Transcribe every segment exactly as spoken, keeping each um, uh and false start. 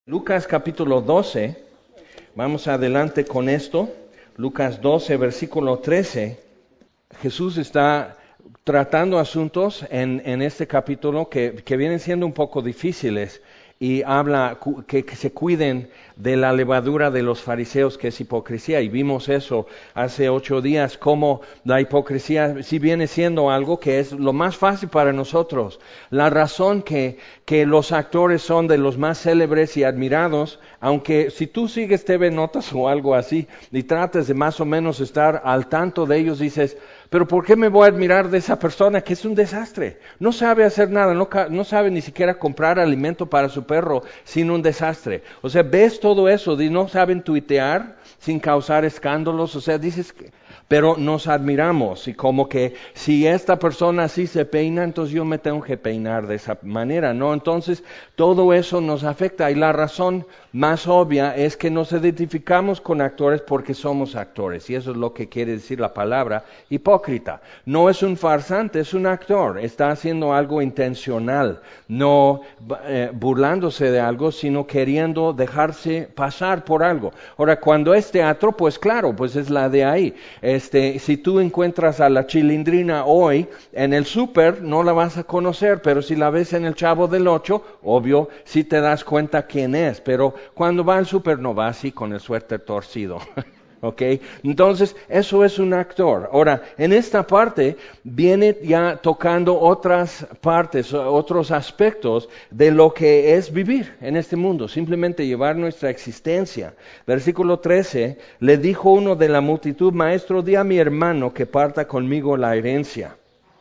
Lucas capítulo doce, vamos adelante con esto. Lucas doce, versículo trece. Jesús está tratando asuntos en, en este capítulo que, que vienen siendo un poco difíciles y habla cu- que, que se cuiden de la levadura de los fariseos, que es hipocresía, y vimos eso hace ocho días, cómo la hipocresía sí viene siendo algo que es lo más fácil para nosotros. La razón que, que los actores son de los más célebres y admirados, aunque si tú sigues T V Notas o algo así y tratas de más o menos estar al tanto de ellos, dices, pero ¿por qué me voy a admirar de esa persona que es un desastre? No sabe hacer nada, no, ca- no sabe ni siquiera comprar alimento para su perro sin un desastre. O sea, ves todo eso, y no saben tuitear sin causar escándalos, o sea, dices, que, pero nos admiramos y como que si esta persona así se peina, entonces yo me tengo que peinar de esa manera, ¿no? Entonces todo eso nos afecta y la razón más obvia es que nos identificamos con actores porque somos actores, y eso es lo que quiere decir la palabra hipócrita. No es un farsante, es un actor, está haciendo algo intencional, no eh, burlándose de algo, sino queriendo dejarse pasar por algo. Ahora, cuando es teatro, pues claro, pues es la de ahí. Este, si tú encuentras a la Chilindrina hoy en el súper, no la vas a conocer, pero si la ves en el Chavo del Ocho, obvio, sí te das cuenta quién es, pero cuando va al súper no va así con el suéter torcido. ¿Ok? Entonces, eso es un actor. Ahora, en esta parte viene ya tocando otras partes, otros aspectos de lo que es vivir en este mundo, simplemente llevar nuestra existencia. Versículo trece, le dijo uno de la multitud, maestro, di a mi hermano que parta conmigo la herencia.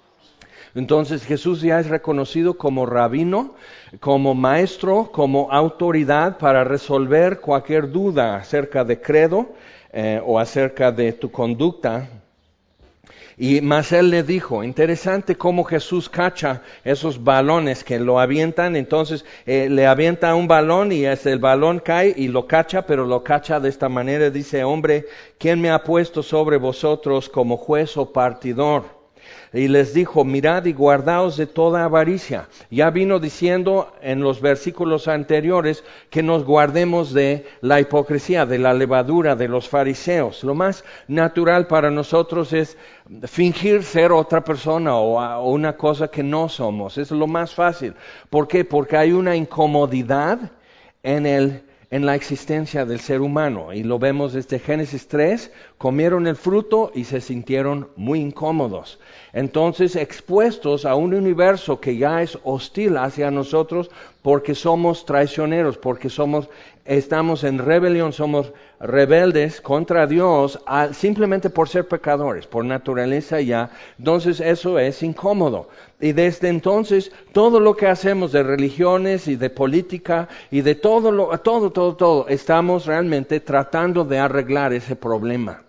Entonces Jesús ya es reconocido como rabino, como maestro, como autoridad para resolver cualquier duda acerca de credo eh, o acerca de tu conducta. Y más él le dijo, interesante cómo Jesús cacha esos balones que lo avientan, entonces eh, le avienta un balón y es, el balón cae y lo cacha, pero lo cacha de esta manera, dice, hombre, ¿quién me ha puesto sobre vosotros como juez o partidor? Y les dijo, mirad y guardaos de toda avaricia. Ya vino diciendo en los versículos anteriores que nos guardemos de la hipocresía, de la levadura de los fariseos. Lo más natural para nosotros es fingir ser otra persona o, o una cosa que no somos. Es lo más fácil. ¿Por qué? Porque hay una incomodidad en el en la existencia del ser humano. Y lo vemos desde Génesis tres, comieron el fruto y se sintieron muy incómodos. Entonces, expuestos a un universo que ya es hostil hacia nosotros porque somos traicioneros, porque somos, estamos en rebelión, somos rebeldes contra Dios a, simplemente por ser pecadores, por naturaleza ya. Entonces, eso es incómodo. Y desde entonces, todo lo que hacemos de religiones y de política y de todo, lo, todo, todo, todo, estamos realmente tratando de arreglar ese problema.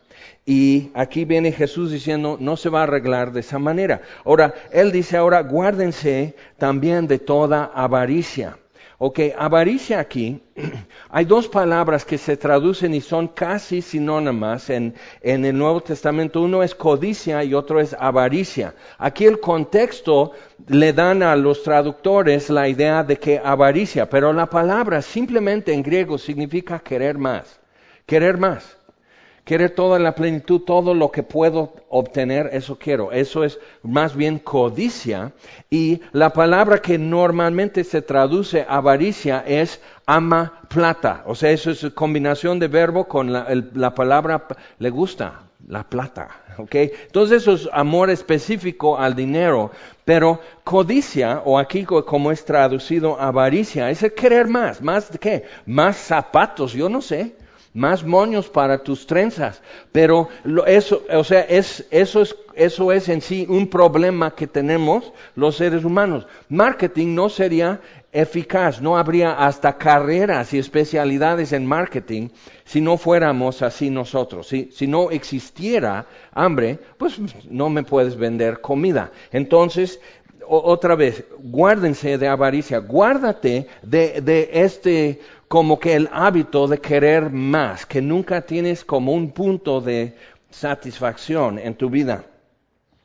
Y aquí viene Jesús diciendo, no se va a arreglar de esa manera. Ahora, Él dice ahora, guárdense también de toda avaricia. Ok, avaricia aquí, hay dos palabras que se traducen y son casi sinónimas en, en el Nuevo Testamento. Uno es codicia y otro es avaricia. Aquí el contexto le dan a los traductores la idea de que avaricia, pero la palabra simplemente en griego significa querer más, querer más. Querer toda la plenitud, todo lo que puedo obtener, eso quiero. Eso es más bien codicia. Y la palabra que normalmente se traduce avaricia es ama plata. O sea, eso es combinación de verbo con la, el, la palabra le gusta, la plata. ¿Ok? Entonces eso es amor específico al dinero. Pero codicia, o aquí como es traducido avaricia, es el querer más. ¿Más de qué? Más zapatos, yo no sé. Más moños para tus trenzas, pero lo, eso, o sea, es, eso es, eso es en sí un problema que tenemos los seres humanos. Marketing no sería eficaz, no habría hasta carreras y especialidades en marketing si no fuéramos así nosotros. Si, si no existiera hambre, pues no me puedes vender comida. Entonces, otra vez, guárdense de avaricia, guárdate de, de este, como que el hábito de querer más, que nunca tienes como un punto de satisfacción en tu vida.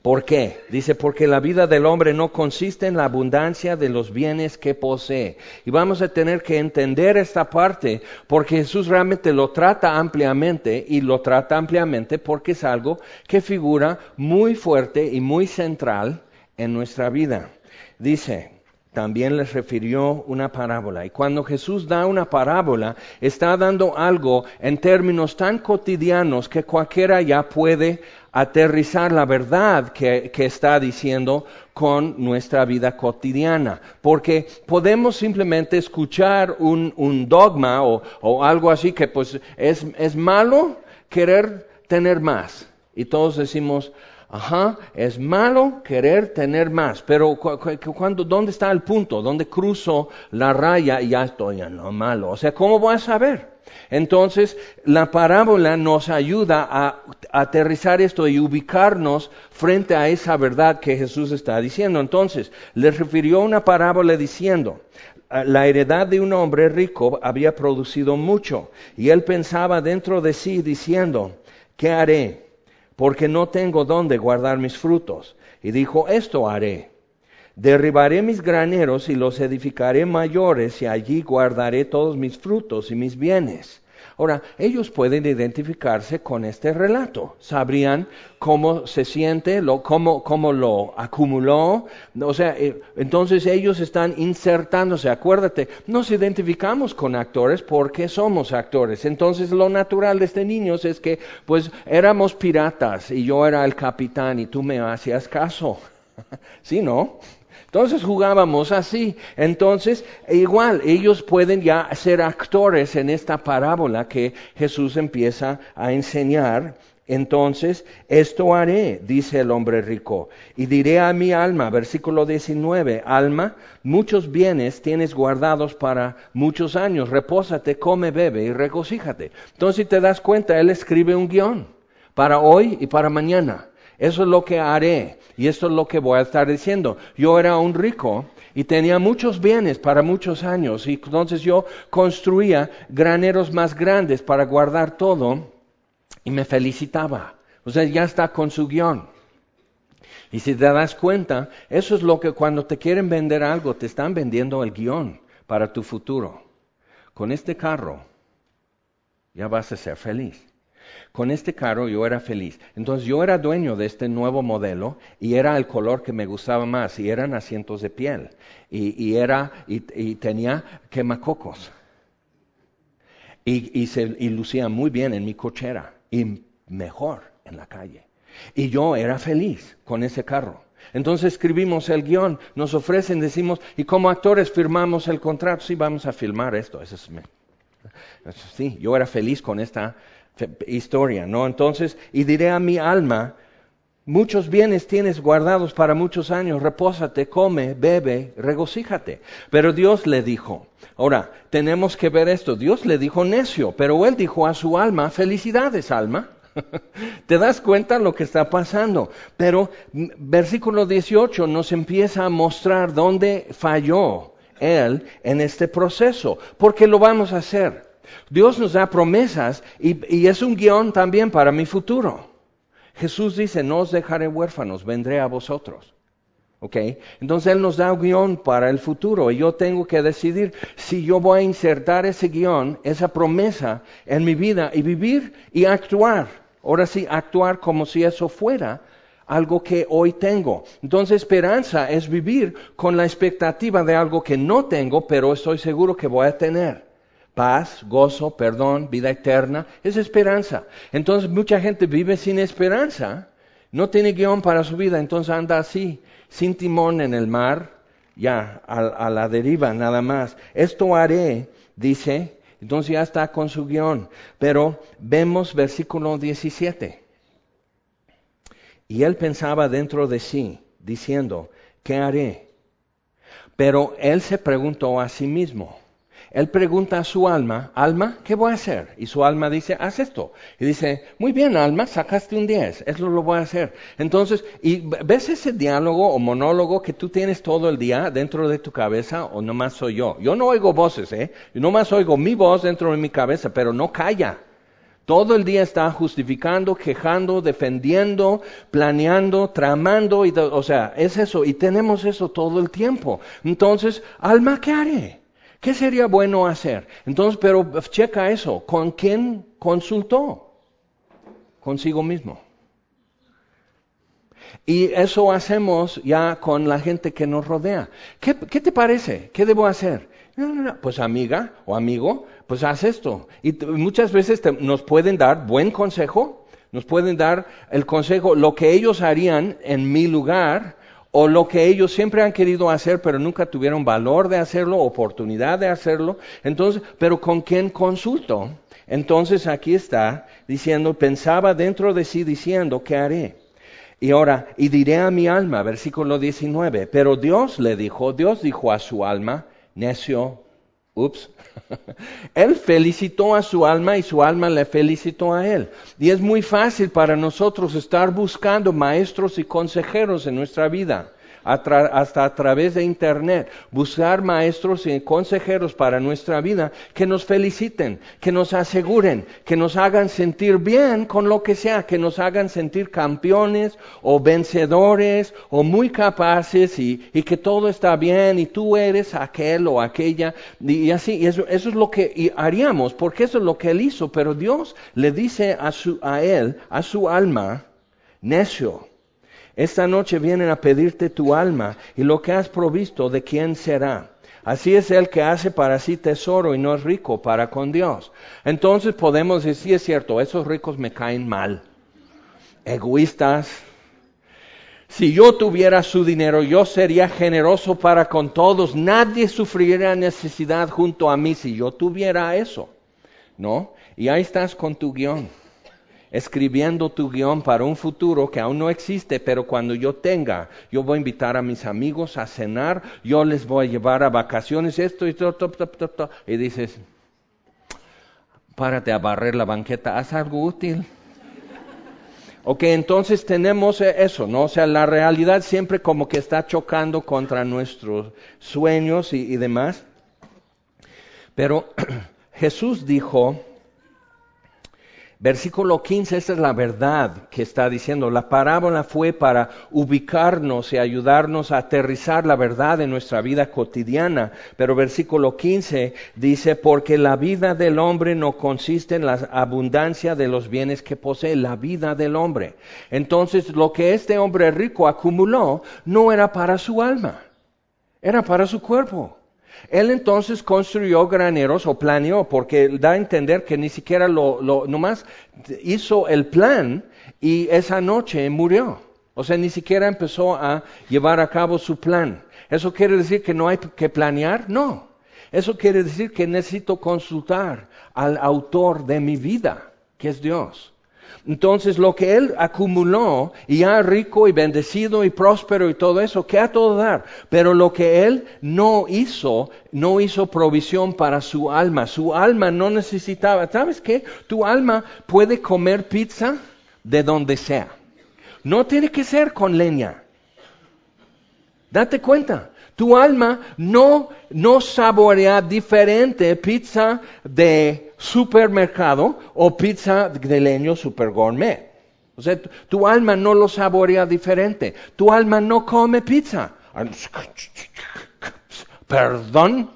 ¿Por qué? Dice, porque la vida del hombre no consiste en la abundancia de los bienes que posee. Y vamos a tener que entender esta parte, porque Jesús realmente lo trata ampliamente, y lo trata ampliamente porque es algo que figura muy fuerte y muy central en nuestra vida. Dice, también les refirió una parábola. Y cuando Jesús da una parábola, está dando algo en términos tan cotidianos que cualquiera ya puede aterrizar la verdad que, que está diciendo con nuestra vida cotidiana. Porque podemos simplemente escuchar un, un dogma o, o algo así que pues es, es malo querer tener más. Y todos decimos, ajá, es malo querer tener más, pero cu- cu- cuando, ¿dónde está el punto? ¿Dónde cruzo la raya y ya estoy en lo malo? O sea, ¿cómo voy a saber? Entonces, la parábola nos ayuda a, a aterrizar esto y ubicarnos frente a esa verdad que Jesús está diciendo. Entonces, les refirió una parábola diciendo, la heredad de un hombre rico había producido mucho, y él pensaba dentro de sí diciendo, ¿qué haré? Porque no tengo dónde guardar mis frutos. Y dijo, esto haré. Derribaré mis graneros y los edificaré mayores, y allí guardaré todos mis frutos y mis bienes. Ahora, ellos pueden identificarse con este relato. Sabrían cómo se siente, lo, cómo, cómo lo acumuló. O sea, eh, entonces ellos están insertándose. Acuérdate, nos identificamos con actores porque somos actores. Entonces lo natural de este niño es que, pues, éramos piratas y yo era el capitán y tú me hacías caso. ¿Sí, no? Entonces jugábamos así. Entonces, igual, ellos pueden ya ser actores en esta parábola que Jesús empieza a enseñar. Entonces, esto haré, dice el hombre rico, y diré a mi alma, versículo diecinueve, alma, muchos bienes tienes guardados para muchos años, repósate, come, bebe y regocíjate. Entonces, si te das cuenta, él escribe un guión para hoy y para mañana. Eso es lo que haré, y esto es lo que voy a estar diciendo. Yo era un rico y tenía muchos bienes para muchos años, y entonces yo construía graneros más grandes para guardar todo, y me felicitaba. O sea, ya está con su guión. Y si te das cuenta, eso es lo que cuando te quieren vender algo, te están vendiendo el guión para tu futuro. Con este carro, ya vas a ser feliz. Con este carro yo era feliz. Entonces yo era dueño de este nuevo modelo y era el color que me gustaba más, y eran asientos de piel y, y era y, y tenía quemacocos y, y se y lucía muy bien en mi cochera y mejor en la calle. Y yo era feliz con ese carro. Entonces escribimos el guión, nos ofrecen, decimos, y como actores firmamos el contrato. Sí, vamos a filmar esto. Eso es, eso sí, yo era feliz con esta historia, ¿no? Entonces, y diré a mi alma, muchos bienes tienes guardados para muchos años, repósate, come, bebe, regocíjate. Pero Dios le dijo, ahora, tenemos que ver esto, Dios le dijo necio, pero él dijo a su alma, felicidades, alma. ¿Te das cuenta lo que está pasando? Pero versículo dieciocho nos empieza a mostrar dónde falló él en este proceso, porque lo vamos a hacer. Dios nos da promesas y, y es un guión también para mi futuro. Jesús dice, no os dejaré huérfanos, vendré a vosotros. ¿Ok? Entonces Él nos da un guión para el futuro y yo tengo que decidir si yo voy a insertar ese guión, esa promesa en mi vida y vivir y actuar. Ahora sí, actuar como si eso fuera algo que hoy tengo. Entonces esperanza es vivir con la expectativa de algo que no tengo, pero estoy seguro que voy a tener. Paz, gozo, perdón, vida eterna, es esperanza. Entonces mucha gente vive sin esperanza, no tiene guión para su vida, entonces anda así, sin timón en el mar, ya, a, a la deriva nada más. Esto haré, dice, entonces ya está con su guión. Pero vemos versículo diecisiete. Y él pensaba dentro de sí, diciendo, ¿qué haré? Pero él se preguntó a sí mismo. Él pregunta a su alma, alma, ¿qué voy a hacer? Y su alma dice, haz esto. Y dice, muy bien, alma, sacaste un diez, eso lo voy a hacer. Entonces, ¿y ves ese diálogo o monólogo que tú tienes todo el día dentro de tu cabeza o nomás soy yo? Yo no oigo voces, ¿eh? Yo nomás oigo mi voz dentro de mi cabeza, pero no calla. Todo el día está justificando, quejando, defendiendo, planeando, tramando, y, o sea, es eso, y tenemos eso todo el tiempo. Entonces, alma, ¿qué haré? ¿Qué sería bueno hacer? Entonces, pero checa eso, ¿con quién consultó? Consigo mismo. Y eso hacemos ya con la gente que nos rodea. ¿Qué, qué te parece? ¿Qué debo hacer? No, no, no. Pues amiga o amigo, pues haz esto. Y t- muchas veces te- nos pueden dar buen consejo, nos pueden dar el consejo, lo que ellos harían en mi lugar, o lo que ellos siempre han querido hacer, pero nunca tuvieron valor de hacerlo, oportunidad de hacerlo. Entonces, pero ¿con quién consulto? Entonces aquí está diciendo, pensaba dentro de sí diciendo, ¿qué haré? Y ahora, y diré a mi alma, versículo diecinueve, pero Dios le dijo, Dios dijo a su alma, necio, ups, él felicitó a su alma y su alma le felicitó a él. Y es muy fácil para nosotros estar buscando maestros y consejeros en nuestra vida, a tra- hasta a través de internet, buscar maestros y consejeros para nuestra vida que nos feliciten, que nos aseguren, que nos hagan sentir bien con lo que sea, que nos hagan sentir campeones o vencedores o muy capaces y, y que todo está bien y tú eres aquel o aquella y, y así, y eso, eso es lo que y haríamos, porque eso es lo que él hizo, pero Dios le dice a, su, a él, a su alma, necio, esta noche vienen a pedirte tu alma y lo que has provisto, ¿de quién será? Así es el que hace para sí tesoro y no es rico para con Dios. Entonces podemos decir, sí es cierto, esos ricos me caen mal, egoístas. Si yo tuviera su dinero, yo sería generoso para con todos. Nadie sufriría necesidad junto a mí si yo tuviera eso, ¿no? Y ahí estás con tu guión, escribiendo tu guión para un futuro que aún no existe, pero cuando yo tenga, yo voy a invitar a mis amigos a cenar, yo les voy a llevar a vacaciones, esto y todo, todo, todo, todo. Y dices, párate a barrer la banqueta, haz algo útil. Ok, entonces tenemos eso, ¿no? O sea, la realidad siempre como que está chocando contra nuestros sueños y, y demás. Pero Jesús dijo, versículo quince, esa es la verdad que está diciendo. La parábola fue para ubicarnos y ayudarnos a aterrizar la verdad en nuestra vida cotidiana. Pero versículo quince dice, porque la vida del hombre no consiste en la abundancia de los bienes que posee, la vida del hombre. Entonces, lo que este hombre rico acumuló no era para su alma, era para su cuerpo. Él entonces construyó graneros o planeó, porque da a entender que ni siquiera lo, lo, nomás hizo el plan y esa noche murió. O sea, ni siquiera empezó a llevar a cabo su plan. ¿Eso quiere decir que no hay que planear? No. Eso quiere decir que necesito consultar al autor de mi vida, que es Dios. Entonces, lo que él acumuló, y ya rico y bendecido y próspero y todo eso, que a todo dar. Pero lo que él no hizo, no hizo provisión para su alma. Su alma no necesitaba. ¿Sabes qué? Tu alma puede comer pizza de donde sea. No tiene que ser con leña. Date cuenta. Tu alma no, no saborea diferente pizza de supermercado o pizza de leño super gourmet. O sea, tu, tu alma no lo saborea diferente. Tu alma no come pizza. Perdón.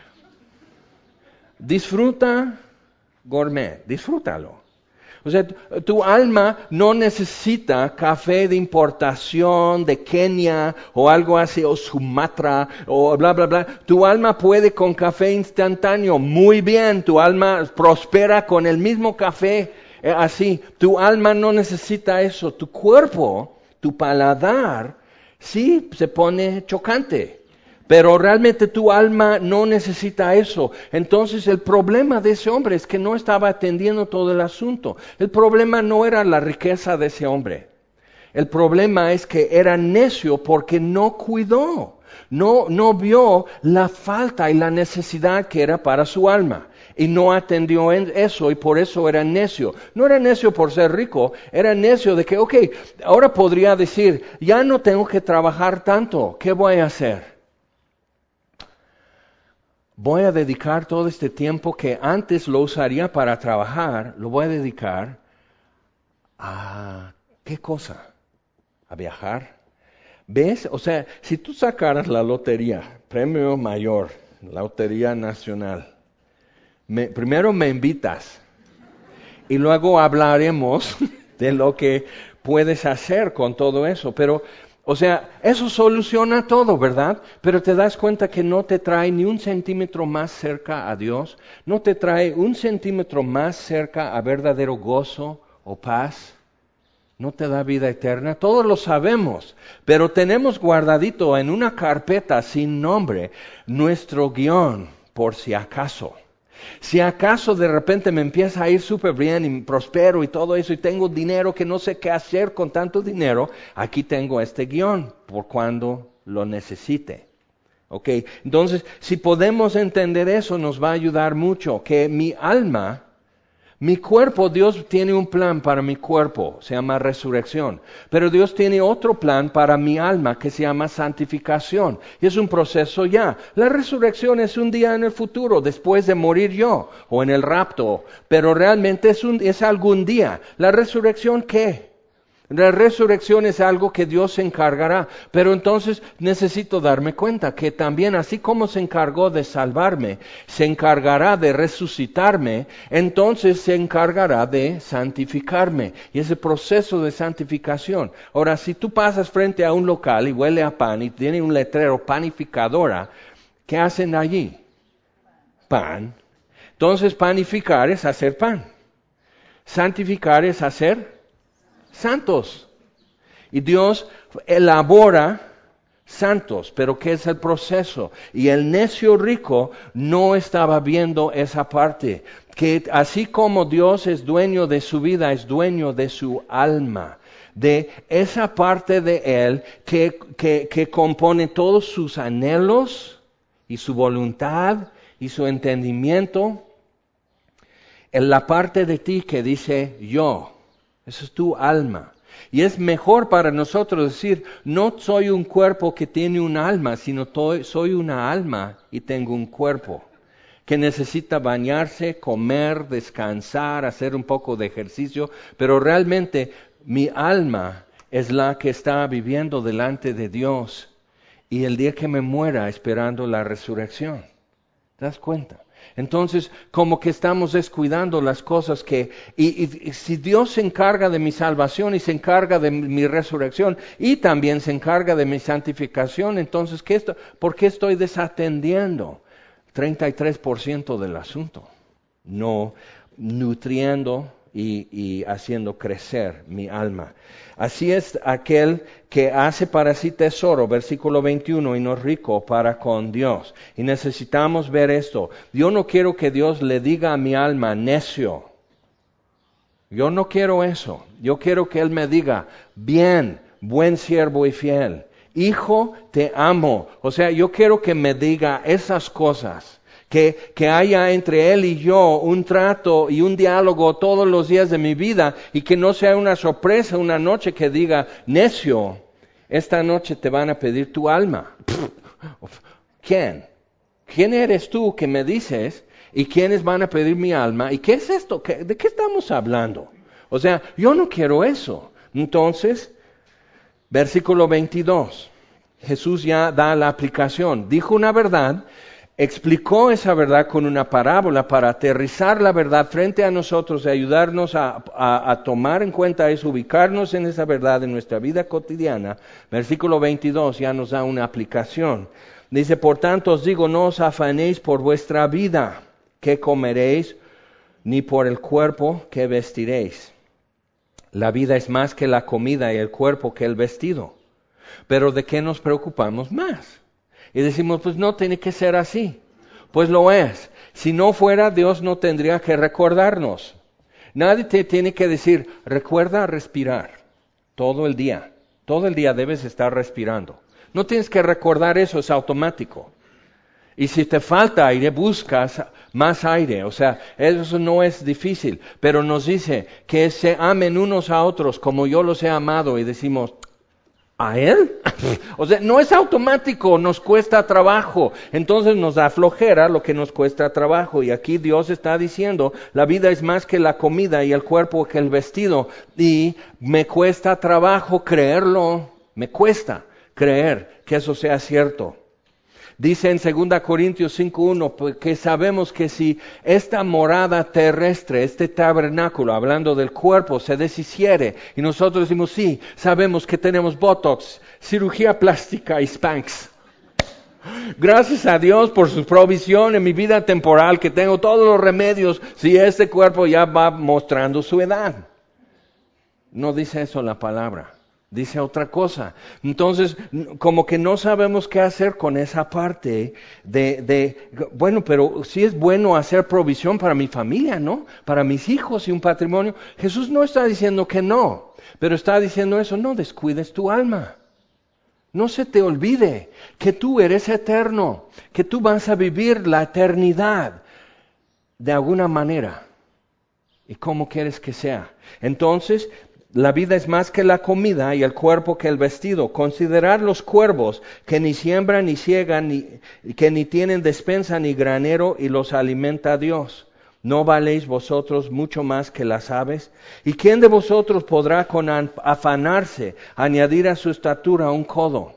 Disfruta gourmet, disfrútalo. O sea, tu, tu alma no necesita café de importación de Kenia o algo así, o Sumatra, o bla, bla, bla. Tu alma puede con café instantáneo, muy bien. Tu alma prospera con el mismo café, eh, así. Tu alma no necesita eso. Tu cuerpo, tu paladar, sí se pone chocante. Pero realmente tu alma no necesita eso. Entonces el problema de ese hombre es que no estaba atendiendo todo el asunto. El problema no era la riqueza de ese hombre. El problema es que era necio porque no cuidó. No, no vio la falta y la necesidad que era para su alma. Y no atendió en eso y por eso era necio. No era necio por ser rico, era necio de que, ok, ahora podría decir, ya no tengo que trabajar tanto, ¿qué voy a hacer? voy a dedicar todo este tiempo que antes lo usaría para trabajar, lo voy a dedicar a ¿qué cosa? A viajar. ¿Ves? O sea, si tú sacaras la lotería, premio mayor, la lotería nacional, me, primero me invitas y luego hablaremos de lo que puedes hacer con todo eso. Pero, o sea, eso soluciona todo, ¿verdad? Pero te das cuenta que no te trae ni un centímetro más cerca a Dios, no te trae un centímetro más cerca a verdadero gozo o paz. No te da vida eterna, todos lo sabemos, pero tenemos guardadito en una carpeta sin nombre nuestro guión por si acaso. Si acaso de repente me empieza a ir súper bien y prospero y todo eso y tengo dinero que no sé qué hacer con tanto dinero, aquí tengo este guión por cuando lo necesite. Ok, entonces si podemos entender eso nos va a ayudar mucho, que mi alma... Mi cuerpo, Dios tiene un plan para mi cuerpo, se llama resurrección. Pero Dios tiene otro plan para mi alma que se llama santificación. Y es un proceso ya. La resurrección es un día en el futuro, después de morir yo, o en el rapto. Pero realmente es, un, es algún día. ¿La resurrección qué? La resurrección es algo que Dios se encargará, pero entonces necesito darme cuenta que también así como se encargó de salvarme, se encargará de resucitarme, entonces se encargará de santificarme. Y ese proceso de santificación. Ahora, si tú pasas frente a un local y huele a pan y tiene un letrero panificadora, ¿qué hacen allí? Pan. Entonces panificar es hacer pan. Santificar es hacer santos. Y Dios elabora santos, pero ¿qué es el proceso? Y el necio rico no estaba viendo esa parte, que así como Dios es dueño de su vida, es dueño de su alma, de esa parte de Él que, que, que compone todos sus anhelos y su voluntad y su entendimiento, en la parte de ti que dice yo. Esa es tu alma. Y es mejor para nosotros decir, no soy un cuerpo que tiene un alma, sino soy una alma y tengo un cuerpo que necesita bañarse, comer, descansar, hacer un poco de ejercicio, pero realmente mi alma es la que está viviendo delante de Dios y el día que me muera esperando la resurrección. ¿Te das cuenta? Entonces, como que estamos descuidando las cosas que... Y, y, y si Dios se encarga de mi salvación y se encarga de mi resurrección y también se encarga de mi santificación, entonces, ¿qué esto, ¿por qué estoy desatendiendo treinta y tres por ciento del asunto? No nutriendo y, y haciendo crecer mi alma. Así es aquel que hace para sí tesoro, versículo veintiuno, y no rico para con Dios. Y necesitamos ver esto. Yo no quiero que Dios le diga a mi alma, necio. Yo no quiero eso. Yo quiero que Él me diga, bien, buen siervo y fiel. Hijo, te amo. O sea, yo quiero que me diga esas cosas. Que, que haya entre Él y yo un trato y un diálogo todos los días de mi vida y que no sea una sorpresa una noche que diga, necio, esta noche te van a pedir tu alma. ¿Quién? ¿Quién eres tú que me dices y quiénes van a pedir mi alma? ¿Y qué es esto? ¿Qué, ¿De qué estamos hablando? O sea, yo no quiero eso. Entonces, versículo veintidós, Jesús ya da la aplicación. Dijo una verdad. Explicó esa verdad con una parábola para aterrizar la verdad frente a nosotros y ayudarnos a, a, a tomar en cuenta eso, ubicarnos en esa verdad en nuestra vida cotidiana. Versículo veintidós ya nos da una aplicación. Dice, por tanto os digo, no os afanéis por vuestra vida, qué comeréis, ni por el cuerpo que vestiréis. La vida es más que la comida y el cuerpo que el vestido. Pero ¿de qué nos preocupamos más? Y decimos, pues no tiene que ser así. Pues lo es. Si no fuera, Dios no tendría que recordarnos. Nadie te tiene que decir, recuerda respirar todo el día. Todo el día debes estar respirando. No tienes que recordar eso, es automático. Y si te falta aire, buscas más aire. O sea, eso no es difícil. Pero nos dice que se amen unos a otros como yo los he amado. Y decimos, ¿A Él? O sea, no es automático, nos cuesta trabajo. Entonces nos da flojera lo que nos cuesta trabajo. Y aquí Dios está diciendo, la vida es más que la comida y el cuerpo que el vestido. Y me cuesta trabajo creerlo, me cuesta creer que eso sea cierto. Dice en segunda Corintios cinco uno que sabemos que si esta morada terrestre, este tabernáculo, hablando del cuerpo, se deshiciere, y nosotros decimos sí, sabemos que tenemos Botox, cirugía plástica y Spanx. Gracias a Dios por su provisión en mi vida temporal, que tengo todos los remedios, si este cuerpo ya va mostrando su edad. No dice eso la palabra. Dice otra cosa. Entonces, como que no sabemos qué hacer con esa parte de, de, bueno, pero sí es bueno hacer provisión para mi familia, ¿no? Para mis hijos y un patrimonio. Jesús no está diciendo que no, pero está diciendo eso, no descuides tu alma. No se te olvide que tú eres eterno, que tú vas a vivir la eternidad de alguna manera. ¿Y cómo quieres que sea? Entonces, la vida es más que la comida y el cuerpo que el vestido. Considerad los cuervos que ni siembran ni ciegan, ni, que ni tienen despensa ni granero y los alimenta Dios. ¿No valéis vosotros mucho más que las aves? ¿Y quién de vosotros podrá con afanarse añadir a su estatura un codo?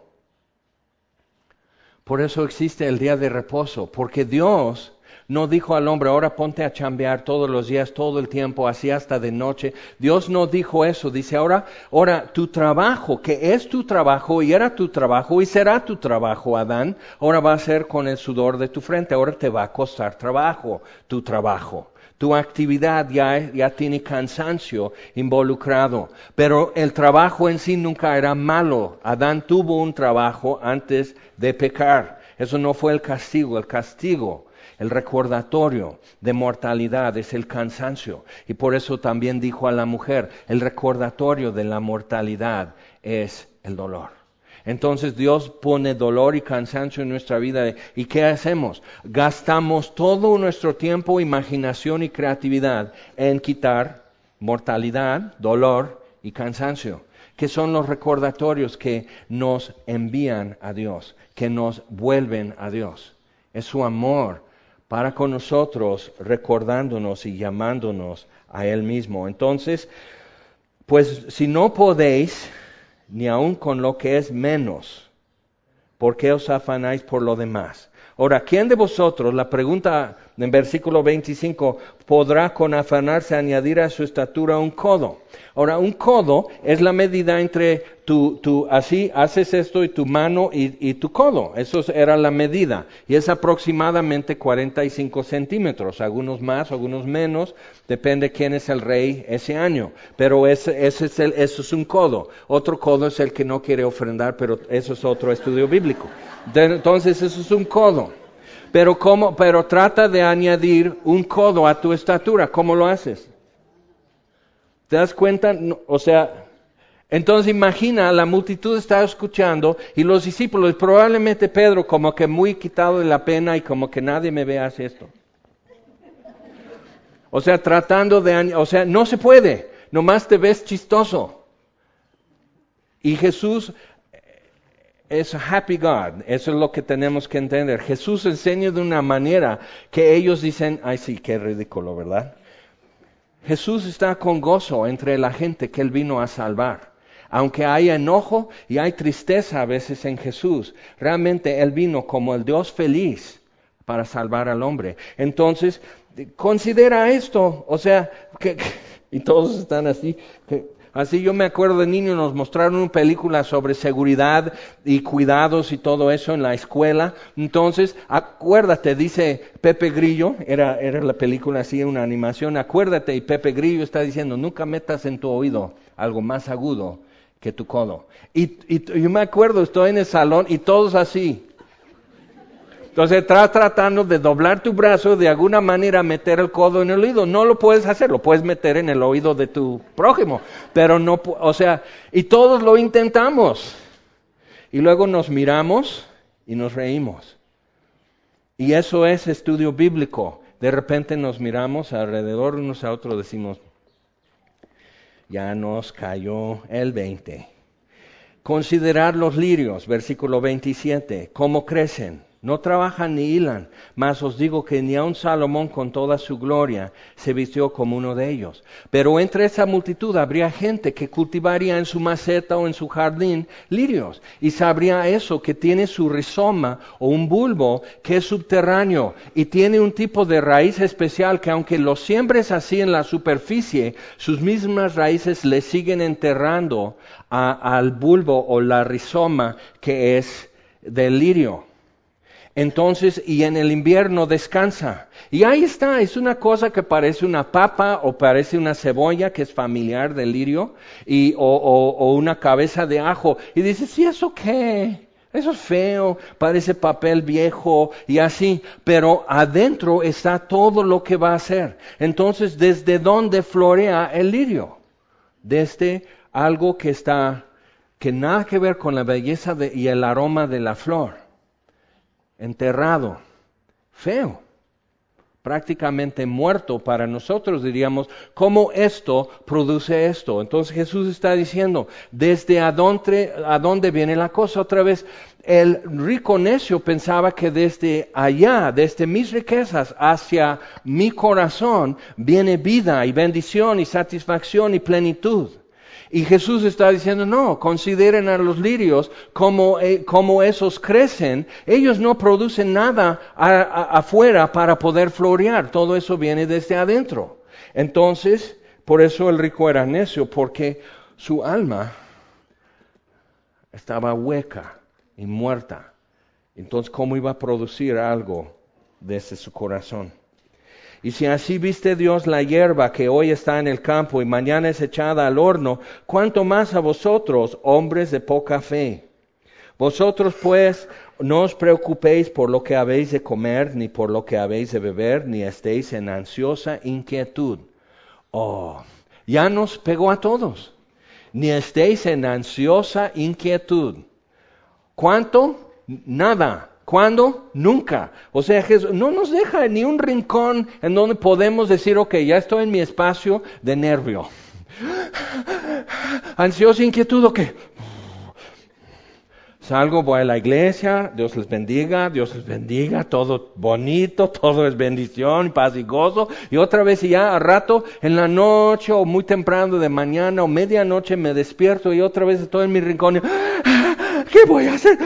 Por eso existe el día de reposo, porque Dios no dijo al hombre, ahora ponte a chambear todos los días, todo el tiempo, así hasta de noche. Dios no dijo eso. Dice, ahora, ahora tu trabajo, que es tu trabajo y era tu trabajo y será tu trabajo, Adán, ahora va a ser con el sudor de tu frente. Ahora te va a costar trabajo, tu trabajo. Tu actividad ya, ya tiene cansancio involucrado. Pero el trabajo en sí nunca era malo. Adán tuvo un trabajo antes de pecar. Eso no fue el castigo. El castigo, el recordatorio de mortalidad es el cansancio. Y por eso también dijo a la mujer, el recordatorio de la mortalidad es el dolor. Entonces Dios pone dolor y cansancio en nuestra vida. ¿Y qué hacemos? Gastamos todo nuestro tiempo, imaginación y creatividad en quitar mortalidad, dolor y cansancio, que son los recordatorios que nos envían a Dios, que nos vuelven a Dios. Es su amor para con nosotros, recordándonos y llamándonos a Él mismo. Entonces, pues si no podéis, ni aun con lo que es menos, ¿por qué os afanáis por lo demás? Ahora, ¿quién de vosotros, la pregunta en versículo veinticinco, podrá con afanarse añadir a su estatura un codo? Ahora, un codo es la medida entre tu, tu así haces esto y tu mano y, y tu codo. Eso era la medida. Y es aproximadamente cuarenta y cinco centímetros. Algunos más, algunos menos. Depende quién es el rey ese año. Pero ese, ese es el, eso es un codo. Otro codo es el que no quiere ofrendar, pero eso es otro estudio bíblico. Entonces, eso es un codo. Pero, ¿cómo? Pero trata de añadir un codo a tu estatura. ¿Cómo lo haces? ¿Te das cuenta? No, o sea, entonces imagina, la multitud está escuchando y los discípulos, probablemente Pedro como que muy quitado de la pena y como que nadie me ve hacer esto. O sea, tratando de, o sea, no se puede, nomás te ves chistoso. Y Jesús es happy God, eso es lo que tenemos que entender. Jesús enseña de una manera que ellos dicen, ay sí, qué ridículo, ¿verdad? Jesús está con gozo entre la gente que Él vino a salvar. Aunque hay enojo y hay tristeza a veces en Jesús, realmente Él vino como el Dios feliz para salvar al hombre. Entonces, considera esto, o sea, que, que, y todos están así, que, así yo me acuerdo de niño, nos mostraron una película sobre seguridad y cuidados y todo eso en la escuela. Entonces, acuérdate, dice Pepe Grillo, era, era la película así, una animación, acuérdate, y Pepe Grillo está diciendo, nunca metas en tu oído algo más agudo que tu codo. Y, y yo me acuerdo, estoy en el salón y todos así. Entonces estás tratando de doblar tu brazo, de alguna manera meter el codo en el oído. No lo puedes hacer, lo puedes meter en el oído de tu prójimo. Pero no, o sea, y todos lo intentamos. Y luego nos miramos y nos reímos. Y eso es estudio bíblico. De repente nos miramos alrededor unos a otros, decimos, ya nos cayó el veinte. Considerad los lirios, versículo veintisiete, cómo crecen. No trabajan ni hilan, mas os digo que ni aun Salomón con toda su gloria se vistió como uno de ellos. Pero entre esa multitud habría gente que cultivaría en su maceta o en su jardín lirios, y sabría eso, que tiene su rizoma o un bulbo que es subterráneo, y tiene un tipo de raíz especial que aunque lo siembres así en la superficie, sus mismas raíces le siguen enterrando a, al bulbo o la rizoma que es del lirio. Entonces, y en el invierno descansa. Y ahí está, es una cosa que parece una papa o parece una cebolla que es familiar del lirio, y, o, o, o una cabeza de ajo. Y dices, ¿sí eso qué? Eso es feo, parece papel viejo y así. Pero adentro está todo lo que va a hacer. Entonces, ¿desde dónde florea el lirio? Desde algo que está, que nada que ver con la belleza de, y el aroma de la flor. Enterrado, feo, prácticamente muerto para nosotros, diríamos, ¿cómo esto produce esto? Entonces Jesús está diciendo, ¿desde a dónde, a dónde viene la cosa? Otra vez, el rico necio pensaba que desde allá, desde mis riquezas hacia mi corazón, viene vida y bendición y satisfacción y plenitud. Y Jesús está diciendo, no, consideren a los lirios como, eh, como esos crecen. Ellos no producen nada a, a, afuera para poder florear. Todo eso viene desde adentro. Entonces, por eso el rico era necio, porque su alma estaba hueca y muerta. Entonces, ¿cómo iba a producir algo desde su corazón? Y si así viste Dios la hierba que hoy está en el campo y mañana es echada al horno, ¿cuánto más a vosotros, hombres de poca fe? Vosotros pues no os preocupéis por lo que habéis de comer, ni por lo que habéis de beber, ni estéis en ansiosa inquietud. Oh, ya nos pegó a todos. Ni estéis en ansiosa inquietud. ¿Cuánto? Nada. ¿Cuándo? Nunca. O sea, Jesús no nos deja ni un rincón en donde podemos decir, ok, ya estoy en mi espacio de nervio. Ansiosa inquietud, ok. Salgo, voy a la iglesia, Dios les bendiga, Dios les bendiga, todo bonito, todo es bendición, paz y gozo. Y otra vez y ya a rato, en la noche o muy temprano de mañana o medianoche me despierto y otra vez estoy en mi rincón. Y, ¿qué voy a hacer?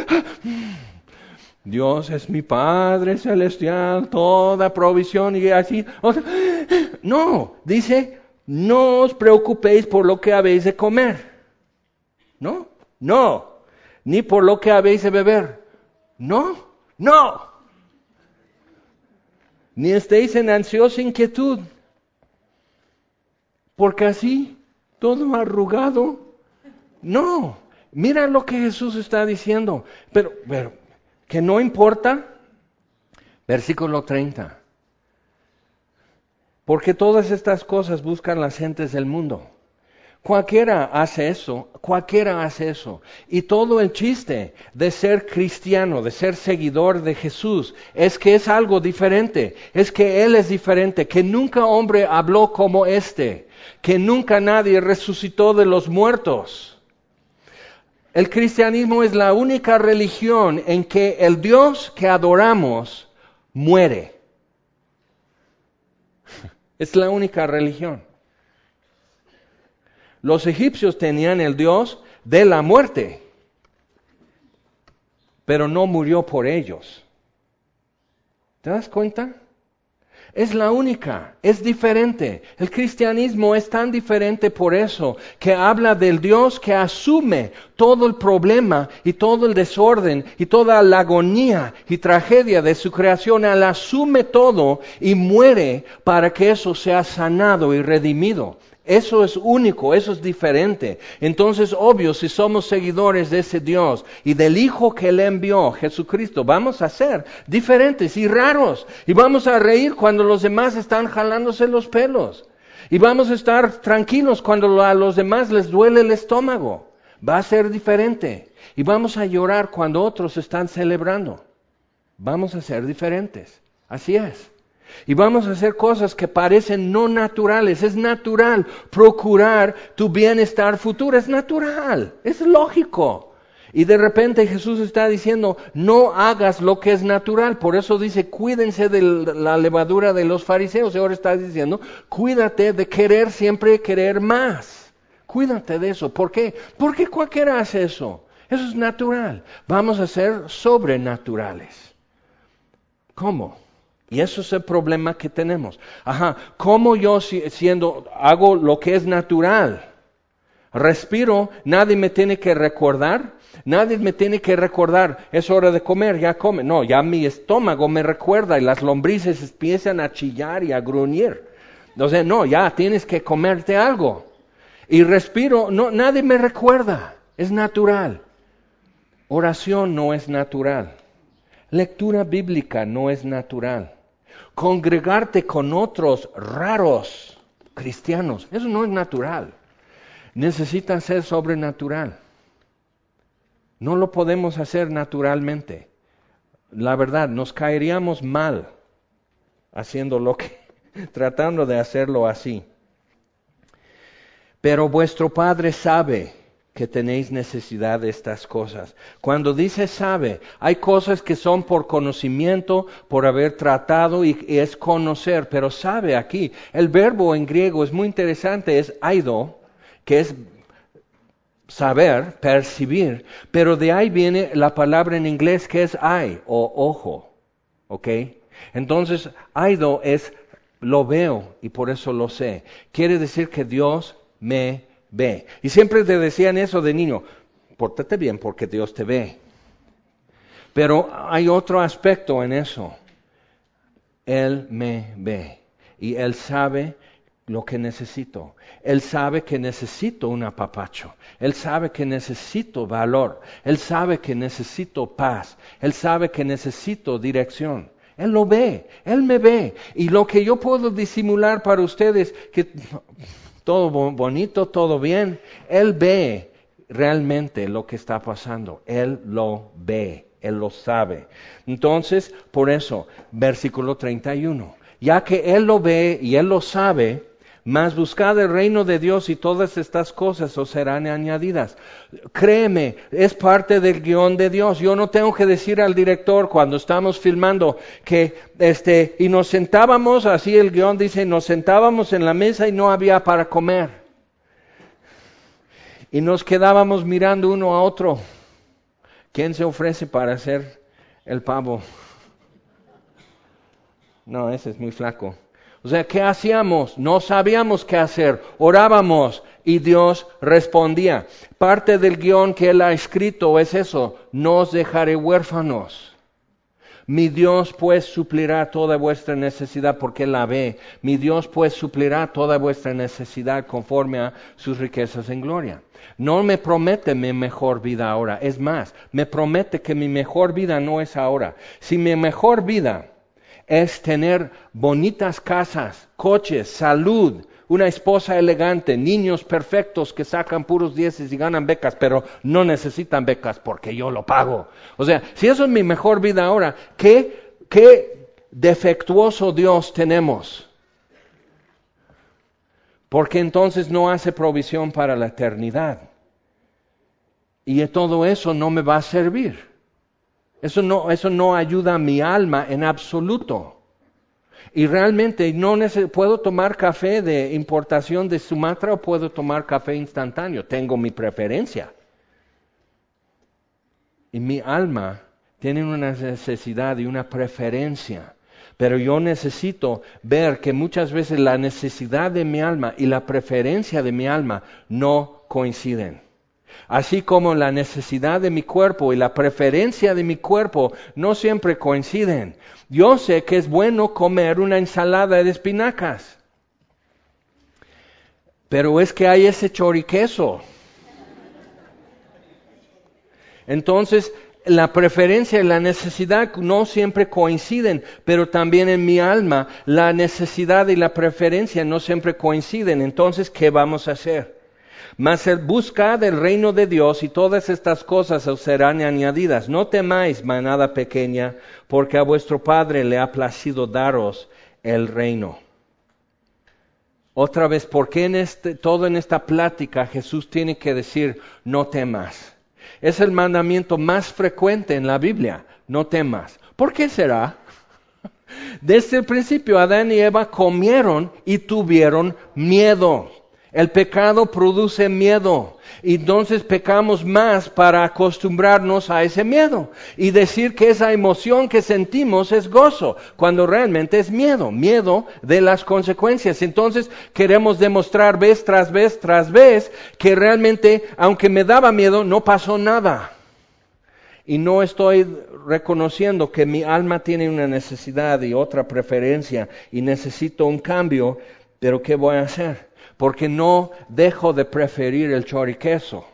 Dios es mi Padre Celestial, toda provisión y así. O sea, no, dice, no os preocupéis por lo que habéis de comer. No, no. Ni por lo que habéis de beber. No, no. Ni estéis en ansiosa inquietud. Porque así, todo arrugado. No, mira lo que Jesús está diciendo. Pero, pero, que no importa, versículo treinta, porque todas estas cosas buscan las gentes del mundo. Cualquiera hace eso, cualquiera hace eso. Y todo el chiste de ser cristiano, de ser seguidor de Jesús, es que es algo diferente, es que Él es diferente, que nunca hombre habló como este, que nunca nadie resucitó de los muertos. El cristianismo es la única religión en que el Dios que adoramos muere. Es la única religión. Los egipcios tenían el Dios de la muerte, pero no murió por ellos. ¿Te das cuenta? Es la única, es diferente. El cristianismo es tan diferente por eso, que habla del Dios que asume todo el problema y todo el desorden y toda la agonía y tragedia de su creación. Él asume todo y muere para que eso sea sanado y redimido. Eso es único, eso es diferente. Entonces, obvio, si somos seguidores de ese Dios y del Hijo que Él envió, Jesucristo, vamos a ser diferentes y raros. Y vamos a reír cuando los demás están jalándose los pelos. Y vamos a estar tranquilos cuando a los demás les duele el estómago. Va a ser diferente. Y vamos a llorar cuando otros están celebrando. Vamos a ser diferentes. Así es. Y vamos a hacer cosas que parecen no naturales. Es natural procurar tu bienestar futuro. Es natural, es lógico. Y de repente Jesús está diciendo, no hagas lo que es natural. Por eso dice, cuídense de la levadura de los fariseos. Y ahora está diciendo, cuídate de querer siempre querer más. Cuídate de eso. ¿Por qué? Porque cualquiera hace eso. Eso es natural. Vamos a ser sobrenaturales. ¿Cómo? Y eso es el problema que tenemos. Ajá, ¿cómo yo siendo, hago lo que es natural? Respiro, nadie me tiene que recordar, nadie me tiene que recordar, es hora de comer, ya come. No, ya mi estómago me recuerda y las lombrices empiezan a chillar y a gruñir. Entonces, no, ya tienes que comerte algo. Y respiro, no, nadie me recuerda, es natural. Oración no es natural. Lectura bíblica no es natural. Congregarte con otros raros cristianos, eso no es natural. Necesita ser sobrenatural. No lo podemos hacer naturalmente. La verdad, nos caeríamos mal haciendo lo que, tratando de hacerlo así. Pero vuestro Padre sabe que tenéis necesidad de estas cosas. Cuando dice sabe, hay cosas que son por conocimiento, por haber tratado y, y es conocer, pero sabe aquí. El verbo en griego es muy interesante, es aido, que es saber, percibir, pero de ahí viene la palabra en inglés que es eye o ojo, ¿ok? Entonces, aido es lo veo y por eso lo sé. Quiere decir que Dios me ve. Y siempre te decían eso de niño, pórtate bien porque Dios te ve. Pero hay otro aspecto en eso. Él me ve y Él sabe lo que necesito. Él sabe que necesito un apapacho. Él sabe que necesito valor. Él sabe que necesito paz. Él sabe que necesito dirección. Él lo ve. Él me ve. Y lo que yo puedo disimular para ustedes, que todo bonito, todo bien, Él ve realmente lo que está pasando. Él lo ve. Él lo sabe. Entonces, por eso, versículo treinta y uno. Ya que Él lo ve y Él lo sabe, mas buscad el reino de Dios y todas estas cosas os serán añadidas. Créeme, es parte del guión de Dios. Yo no tengo que decir al director cuando estamos filmando que, este, y nos sentábamos, así el guión dice, nos sentábamos en la mesa y no había para comer. Y nos quedábamos mirando uno a otro. ¿Quién se ofrece para hacer el pavo? No, ese es muy flaco. O sea, ¿qué hacíamos? No sabíamos qué hacer. Orábamos y Dios respondía. Parte del guión que Él ha escrito es eso. No os dejaré huérfanos. Mi Dios pues suplirá toda vuestra necesidad porque Él la ve. Mi Dios pues suplirá toda vuestra necesidad conforme a sus riquezas en gloria. No me promete mi mejor vida ahora. Es más, me promete que mi mejor vida no es ahora. Si mi mejor vida es tener bonitas casas, coches, salud, una esposa elegante, niños perfectos que sacan puros dieces y ganan becas, pero no necesitan becas porque yo lo pago. O sea, si eso es mi mejor vida ahora, ¿qué, qué defectuoso Dios tenemos? Porque entonces no hace provisión para la eternidad. Y todo eso no me va a servir. Eso no, eso no ayuda a mi alma en absoluto. Y realmente no neces- puedo tomar café de importación de Sumatra o puedo tomar café instantáneo. Tengo mi preferencia. Y mi alma tiene una necesidad y una preferencia. Pero yo necesito ver que muchas veces la necesidad de mi alma y la preferencia de mi alma no coinciden. Así como la necesidad de mi cuerpo y la preferencia de mi cuerpo no siempre coinciden. Yo sé que es bueno comer una ensalada de espinacas, pero es que hay ese choriqueso. Entonces, la preferencia y la necesidad no siempre coinciden, pero también en mi alma la necesidad y la preferencia no siempre coinciden. Entonces, ¿qué vamos a hacer? Mas buscad el reino de Dios y todas estas cosas os serán añadidas. No temáis, manada pequeña, porque a vuestro Padre le ha placido daros el reino. Otra vez, ¿por qué en este, todo en esta plática Jesús tiene que decir no temas? Es el mandamiento más frecuente en la Biblia. No temas. ¿Por qué será? Desde el principio Adán y Eva comieron y tuvieron miedo. El pecado produce miedo. Y entonces pecamos más para acostumbrarnos a ese miedo. Y decir que esa emoción que sentimos es gozo, cuando realmente es miedo. Miedo de las consecuencias. Entonces queremos demostrar vez tras vez tras vez que realmente, aunque me daba miedo, no pasó nada. Y no estoy reconociendo que mi alma tiene una necesidad y otra preferencia y necesito un cambio, pero ¿qué voy a hacer? Porque no dejo de preferir el choriqueso.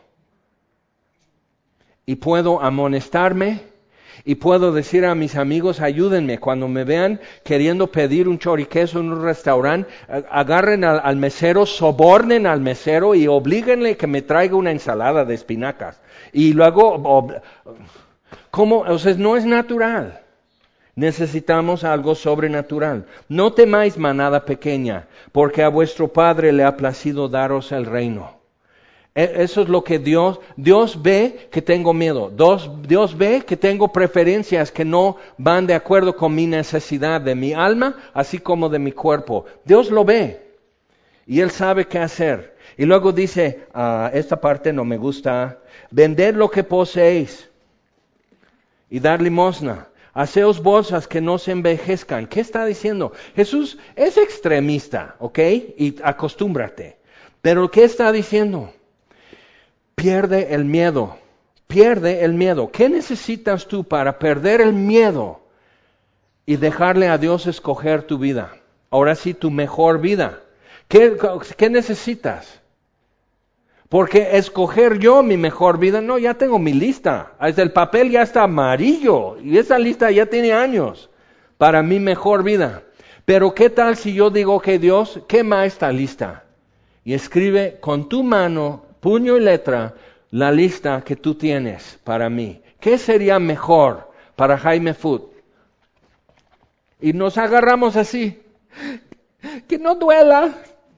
Y puedo amonestarme y puedo decir a mis amigos, ayúdenme. Cuando me vean queriendo pedir un choriqueso en un restaurante, agarren al, al mesero, sobornen al mesero y oblíguenle que me traiga una ensalada de espinacas. Y luego, ob, ¿cómo? O sea, no es natural. Necesitamos algo sobrenatural. No temáis, manada pequeña, porque a vuestro Padre le ha placido daros el reino. Eso es lo que Dios, Dios ve que tengo miedo. Dios, Dios ve que tengo preferencias que no van de acuerdo con mi necesidad de mi alma, así como de mi cuerpo. Dios lo ve y Él sabe qué hacer. Y luego dice, ah, esta parte no me gusta, vended lo que poseéis y dar limosna. Haceos bolsas que no se envejezcan. ¿Qué está diciendo? Jesús es extremista, ¿ok? Y acostúmbrate. Pero ¿qué está diciendo? Pierde el miedo. Pierde el miedo. ¿Qué necesitas tú para perder el miedo y dejarle a Dios escoger tu vida? Ahora sí, tu mejor vida. ¿Qué, qué necesitas? Porque escoger yo mi mejor vida, no, ya tengo mi lista. Hasta el papel ya está amarillo y esa lista ya tiene años para mi mejor vida. Pero ¿qué tal si yo digo que Dios quema esta lista? Y escribe con tu mano, puño y letra, la lista que tú tienes para mí. ¿Qué sería mejor para Jaime Food? Y nos agarramos así. Que no duela.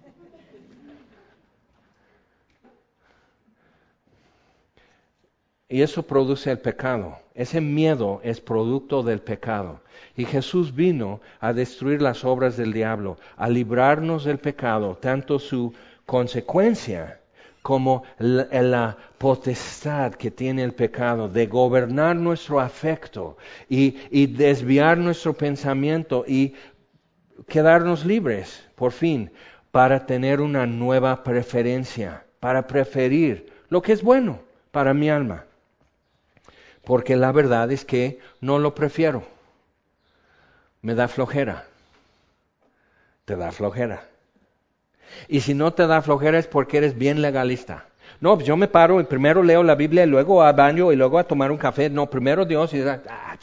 Y eso produce el pecado. Ese miedo es producto del pecado. Y Jesús vino a destruir las obras del diablo, a librarnos del pecado, tanto su consecuencia como la, la potestad que tiene el pecado de gobernar nuestro afecto y, y desviar nuestro pensamiento y quedarnos libres, por fin, para tener una nueva preferencia, para preferir lo que es bueno para mi alma. Porque la verdad es que no lo prefiero. Me da flojera. Te da flojera. Y si no te da flojera es porque eres bien legalista. No, pues yo me paro y primero leo la Biblia y luego a baño y luego a tomar un café. No, primero Dios y... Ah,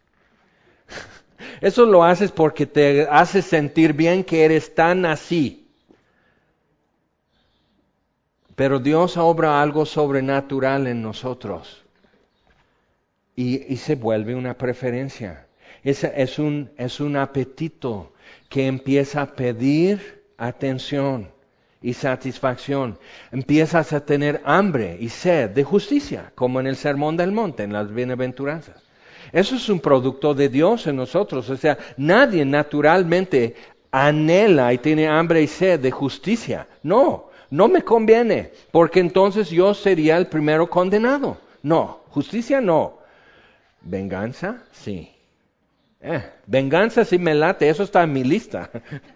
eso lo haces porque te hace sentir bien que eres tan así. Pero Dios obra algo sobrenatural en nosotros. Y, y se vuelve una preferencia. Es, es, un, es un apetito que empieza a pedir atención y satisfacción. Empiezas a tener hambre y sed de justicia, como en el Sermón del Monte, en las bienaventuranzas. Eso es un producto de Dios en nosotros. O sea, nadie naturalmente anhela y tiene hambre y sed de justicia. No, no me conviene, porque entonces yo sería el primero condenado. No, justicia no. ¿Venganza? Sí. Eh, venganza sí me late, eso está en mi lista.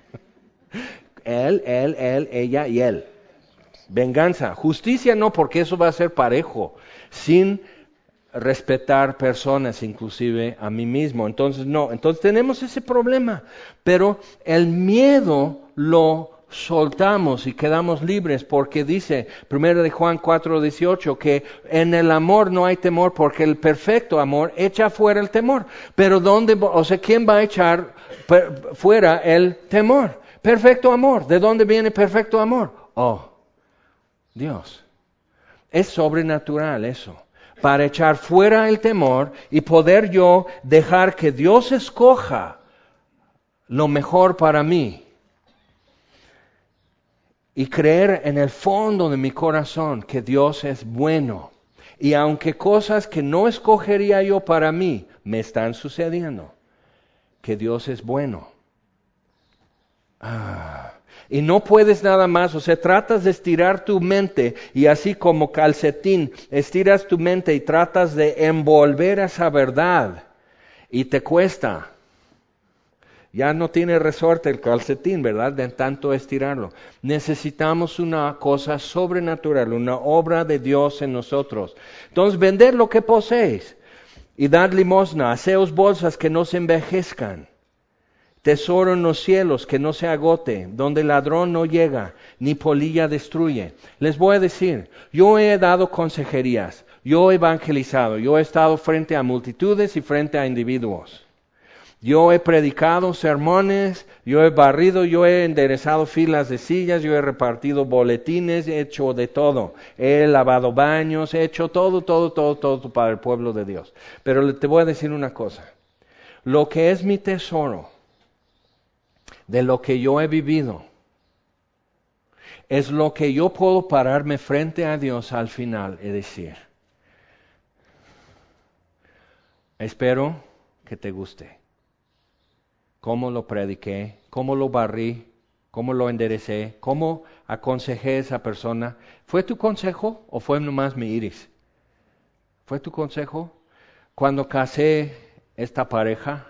Él, él, él, ella y él. Venganza. Justicia no, porque eso va a ser parejo, sin respetar personas, inclusive a mí mismo. Entonces no, entonces tenemos ese problema. Pero el miedo lo soltamos y quedamos libres porque dice primero de Juan cuatro dieciocho que en el amor no hay temor porque el perfecto amor echa fuera el temor. Pero dónde, o sea, ¿quién va a echar fuera el temor? Perfecto amor. ¿De dónde viene perfecto amor? Oh, Dios. Es sobrenatural eso. Para echar fuera el temor y poder yo dejar que Dios escoja lo mejor para mí. Y creer en el fondo de mi corazón que Dios es bueno Y aunque cosas que no escogería yo para mí me están sucediendo, que Dios es bueno. Ah, y no puedes nada más, o sea, tratas de estirar tu mente y así como calcetín, estiras tu mente y tratas de envolver esa verdad y te cuesta. Ya no tiene resorte el calcetín, ¿verdad? De tanto estirarlo. Necesitamos una cosa sobrenatural, una obra de Dios en nosotros. Entonces, vender lo que poseéis y dar limosna, haceos bolsas que no se envejezcan, tesoro en los cielos que no se agote, donde el ladrón no llega, ni polilla destruye. Les voy a decir, yo he dado consejerías, yo he evangelizado, yo he estado frente a multitudes y frente a individuos. Yo he predicado sermones, yo he barrido, yo he enderezado filas de sillas, yo he repartido boletines, he hecho de todo. He lavado baños, he hecho todo, todo, todo, todo para el pueblo de Dios. Pero te voy a decir una cosa. Lo que es mi tesoro, de lo que yo he vivido, es lo que yo puedo pararme frente a Dios al final y decir, espero que te guste. Cómo lo prediqué, cómo lo barrí, cómo lo enderecé, cómo aconsejé a esa persona. ¿Fue tu consejo o fue nomás mi iris? ¿Fue tu consejo? Cuando casé esta pareja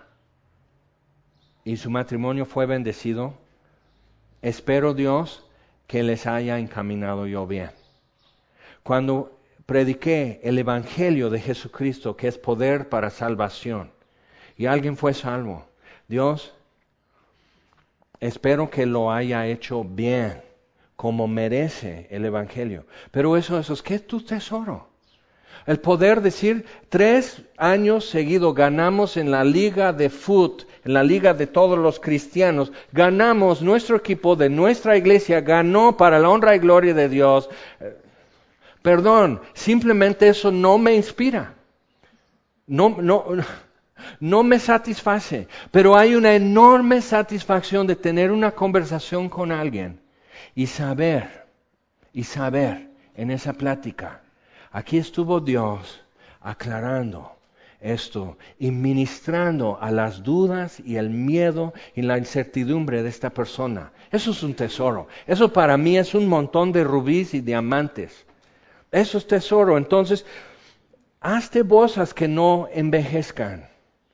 y su matrimonio fue bendecido, espero Dios que les haya encaminado yo bien. Cuando prediqué el Evangelio de Jesucristo, que es poder para salvación, y alguien fue salvo, Dios, espero que lo haya hecho bien, como merece el Evangelio. Pero eso, eso es, ¿qué es tu tesoro? El poder decir, tres años seguidos ganamos en la liga de fútbol, en la liga de todos los cristianos, ganamos, nuestro equipo de nuestra iglesia ganó para la honra y gloria de Dios. Perdón, simplemente eso no me inspira. No, no, no me satisface, pero hay una enorme satisfacción de tener una conversación con alguien y saber, y saber en esa plática, aquí estuvo Dios aclarando esto y ministrando a las dudas y el miedo y la incertidumbre de esta persona. Eso es un tesoro. Eso para mí es un montón de rubíes y diamantes. Eso es tesoro. Entonces, hazte bolsas que no envejezcan.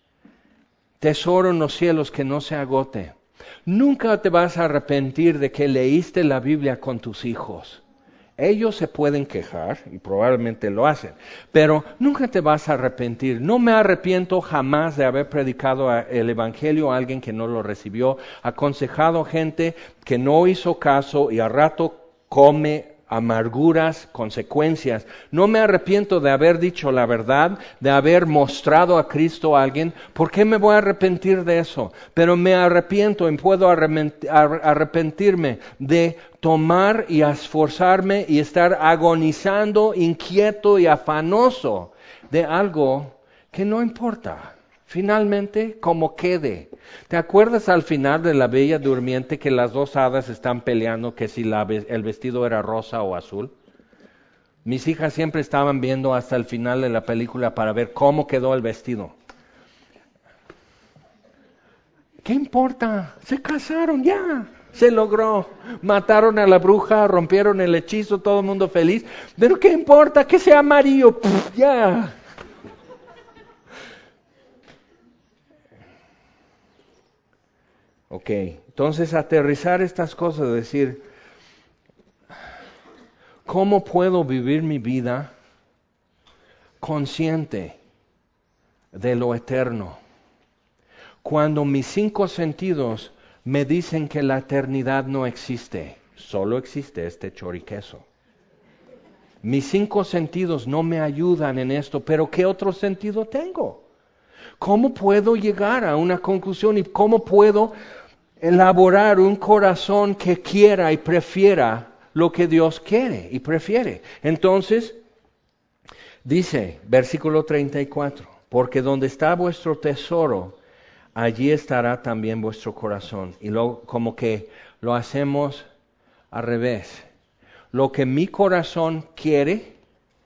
Tesoro en los cielos que no se agote. Nunca te vas a arrepentir de que leíste la Biblia con tus hijos. Ellos se pueden quejar, y probablemente lo hacen, pero nunca te vas a arrepentir. No me arrepiento jamás de haber predicado el Evangelio a alguien que no lo recibió, aconsejado gente que no hizo caso y a rato come amarguras, consecuencias. No me arrepiento de haber dicho la verdad, de haber mostrado a Cristo a alguien. ¿Por qué me voy a arrepentir de eso? Pero me arrepiento y puedo arrepentirme de tomar y esforzarme y estar agonizando, inquieto y afanoso de algo que no importa. Finalmente, como quede. ¿Te acuerdas al final de La Bella Durmiente que las dos hadas están peleando que si la, el vestido era rosa o azul? Mis hijas siempre estaban viendo hasta el final de la película para ver cómo quedó el vestido. ¿Qué importa? Se casaron ya. Se logró. Mataron a la bruja, rompieron el hechizo, todo el mundo feliz. Pero ¿qué importa? Que sea amarillo. Pff, ya. Ok, entonces aterrizar estas cosas, decir, ¿cómo puedo vivir mi vida consciente de lo eterno? Cuando mis cinco sentidos me dicen que la eternidad no existe, solo existe este choriqueso. Mis cinco sentidos no me ayudan en esto, pero ¿qué otro sentido tengo? ¿Cómo puedo llegar a una conclusión y cómo puedo elaborar un corazón que quiera y prefiera lo que Dios quiere y prefiere? Entonces, dice, versículo treinta y cuatro, porque donde está vuestro tesoro, allí estará también vuestro corazón. Y luego como que lo hacemos al revés. Lo que mi corazón quiere,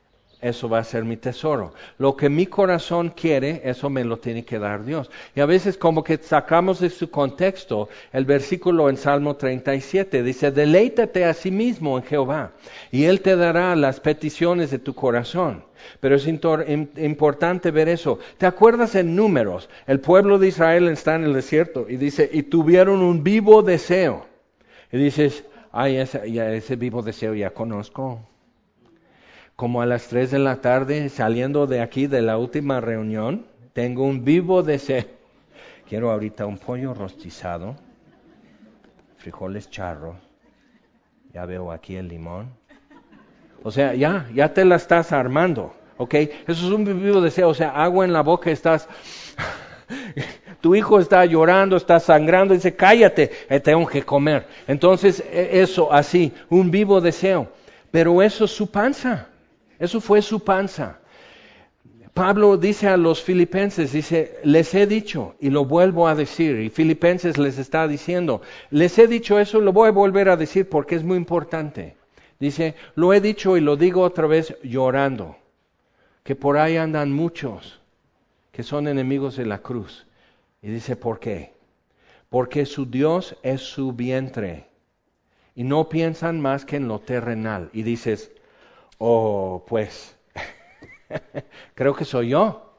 eso va a ser mi tesoro. Lo que mi corazón quiere, eso me lo tiene que dar Dios. Y a veces como que sacamos de su contexto el versículo en Salmo treinta y siete. Dice, deleítate a sí mismo en Jehová, y Él te dará las peticiones de tu corazón. Pero es importante ver eso. ¿Te acuerdas en Números? El pueblo de Israel está en el desierto y dice, y tuvieron un vivo deseo. Y dices, ay, ese, ya, ese vivo deseo ya conozco. Como a las tres de la tarde, saliendo de aquí de la última reunión, tengo un vivo deseo. Quiero ahorita un pollo rostizado, frijoles charros, ya veo aquí el limón. O sea, ya, ya te la estás armando, ¿ok? Eso es un vivo deseo, o sea, agua en la boca, estás... Tu hijo está llorando, está sangrando, dice, cállate, eh, tengo que comer. Entonces, eso, así, un vivo deseo. Pero eso es su panza. Eso fue su panza. Pablo dice a los filipenses, dice, les he dicho y lo vuelvo a decir, y Filipenses les está diciendo, les he dicho eso y lo voy a volver a decir porque es muy importante. Dice, lo he dicho y lo digo otra vez llorando, que por ahí andan muchos que son enemigos de la cruz. Y dice, ¿por qué? Porque su Dios es su vientre y no piensan más que en lo terrenal. Y dices, oh, pues, creo que soy yo.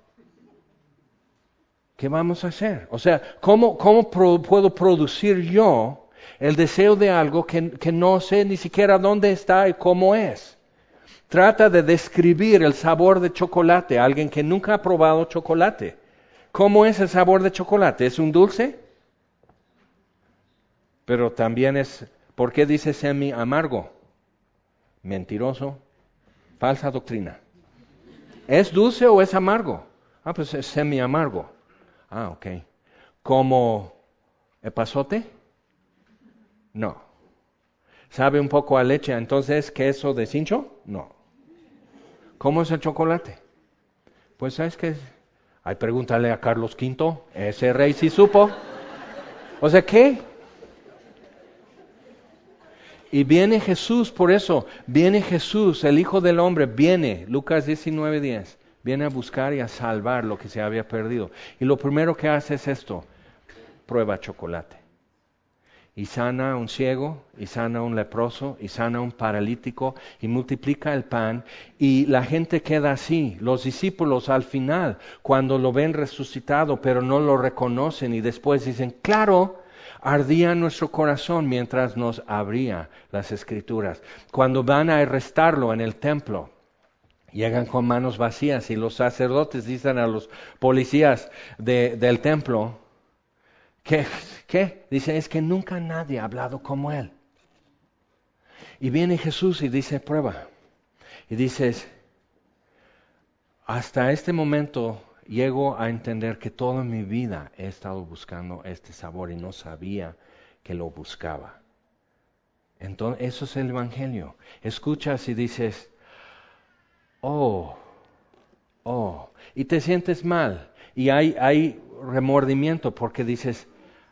¿Qué vamos a hacer? O sea, ¿cómo, cómo pro, puedo producir yo el deseo de algo que, que no sé ni siquiera dónde está y cómo es? Trata de describir el sabor de chocolate a alguien que nunca ha probado chocolate. ¿Cómo es el sabor de chocolate? ¿Es un dulce? Pero también es, ¿por qué dice semi amargo? Mentiroso, falsa doctrina. ¿Es dulce o es amargo? Ah, pues es semi amargo. Ah, ok. ¿Como epazote? No. ¿Sabe un poco a leche? Entonces, ¿queso de cincho? No. ¿Cómo es el chocolate? Pues, ¿sabes qué? Ay, pregúntale a Carlos quinto, ese rey sí supo. O sea, ¿qué? Y viene Jesús, por eso, viene Jesús, el Hijo del Hombre, viene, Lucas diecinueve diez, viene a buscar y a salvar lo que se había perdido. Y lo primero que hace es esto, prueba chocolate. Y sana a un ciego, y sana a un leproso, y sana a un paralítico, y multiplica el pan, y la gente queda así. Los discípulos al final, cuando lo ven resucitado, pero no lo reconocen, y después dicen, claro, ardía nuestro corazón mientras nos abría las Escrituras. Cuando van a arrestarlo en el templo, llegan con manos vacías, y los sacerdotes dicen a los policías de, del templo, ¿Qué? ¿Qué? Dice, es que nunca nadie ha hablado como él. Y viene Jesús y dice, prueba. Y dices, hasta este momento llego a entender que toda mi vida he estado buscando este sabor y no sabía que lo buscaba. Entonces, eso es el Evangelio. Escuchas y dices, oh, oh, y te sientes mal. Y hay, hay remordimiento porque dices,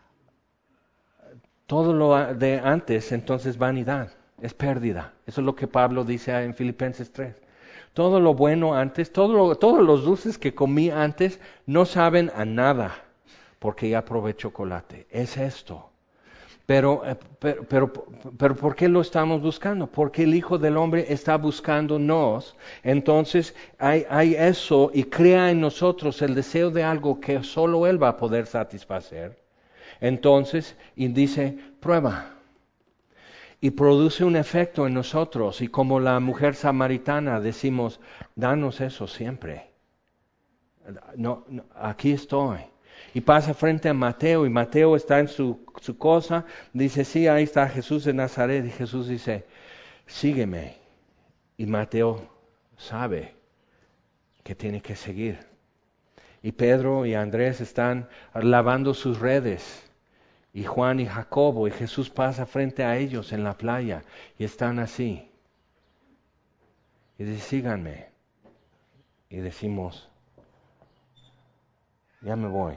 todo lo de antes, entonces vanidad, es pérdida. Eso es lo que Pablo dice en Filipenses tres. Todo lo bueno antes, todo lo, todos los dulces que comí antes no saben a nada, porque ya probé chocolate. Es esto. Pero, pero, pero, pero ¿por qué lo estamos buscando? Porque el Hijo del Hombre está buscándonos. Entonces hay, hay eso y crea en nosotros el deseo de algo que solo Él va a poder satisfacer. Entonces, y dice, prueba. Y produce un efecto en nosotros. Y como la mujer samaritana decimos, danos eso siempre. No, no, aquí estoy. Y pasa frente a Mateo, y Mateo está en su, su cosa. Dice, sí, ahí está Jesús de Nazaret. Y Jesús dice, sígueme. Y Mateo sabe que tiene que seguir. Y Pedro y Andrés están lavando sus redes. Y Juan y Jacobo, y Jesús pasa frente a ellos en la playa, y están así. Y dice, síganme. Y decimos, ya me voy.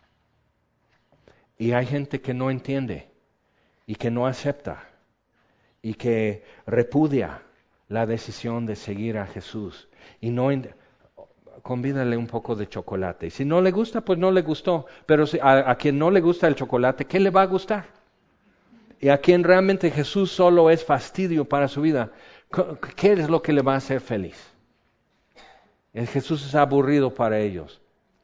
Y hay gente que no entiende, y que no acepta, y que repudia la decisión de seguir a Jesús. Y no convídale un poco de chocolate. Si no le gusta, pues no le gustó. Pero si, a, a quien no le gusta el chocolate, ¿qué le va a gustar? Y a quien realmente Jesús solo es fastidio para su vida, ¿qué es lo que le va a hacer feliz? El Jesús es aburrido para ellos.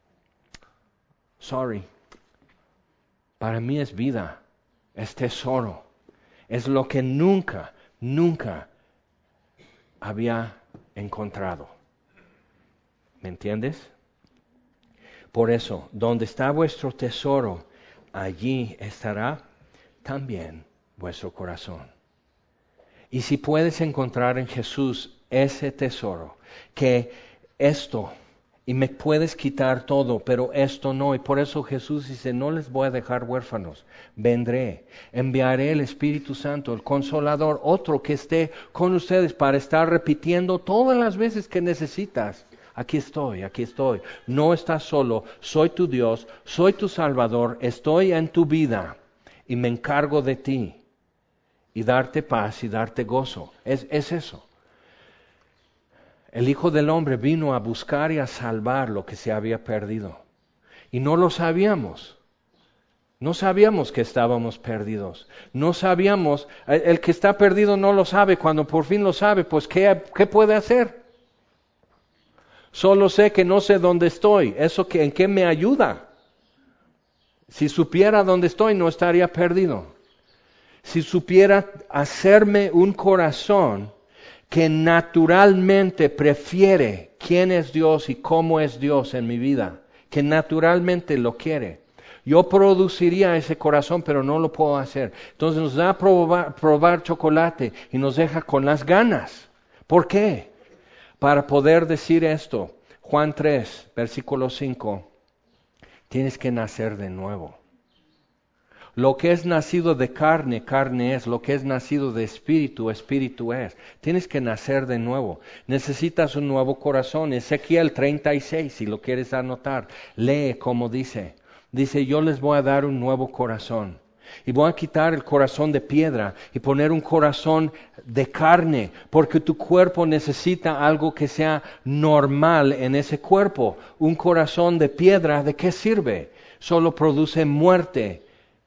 Sorry. Para mí es vida, es tesoro. Es lo que nunca, nunca había encontrado. ¿Me entiendes? Por eso, donde está vuestro tesoro, allí estará también vuestro corazón. Y si puedes encontrar en Jesús ese tesoro, que esto, y me puedes quitar todo, pero esto no, y por eso Jesús dice, no les voy a dejar huérfanos, vendré, enviaré el Espíritu Santo, el Consolador, otro que esté con ustedes para estar repitiendo todas las veces que necesitas. Aquí estoy, aquí estoy. No estás solo, soy tu Dios, soy tu Salvador, estoy en tu vida y me encargo de ti y darte paz y darte gozo. Es, es eso. El Hijo del Hombre vino a buscar y a salvar lo que se había perdido. Y no lo sabíamos. No sabíamos que estábamos perdidos. No sabíamos, el, el que está perdido no lo sabe. Cuando por fin lo sabe, pues ¿qué, qué puede hacer? Solo sé que no sé dónde estoy. ¿Eso que, en qué me ayuda? Si supiera dónde estoy, no estaría perdido. Si supiera hacerme un corazón que naturalmente prefiere quién es Dios y cómo es Dios en mi vida, que naturalmente lo quiere, yo produciría ese corazón, pero no lo puedo hacer. Entonces nos da a probar, probar chocolate y nos deja con las ganas. ¿Por qué? Para poder decir esto, Juan tres, versículo cinco, tienes que nacer de nuevo. Lo que es nacido de carne, carne es. Lo que es nacido de espíritu, espíritu es. Tienes que nacer de nuevo. Necesitas un nuevo corazón. Ezequiel treinta y seis, si lo quieres anotar, lee como dice. Dice, yo les voy a dar un nuevo corazón. Y voy a quitar el corazón de piedra y poner un corazón de carne, porque tu cuerpo necesita algo que sea normal en ese cuerpo. Un corazón de piedra, ¿de qué sirve? Solo produce muerte.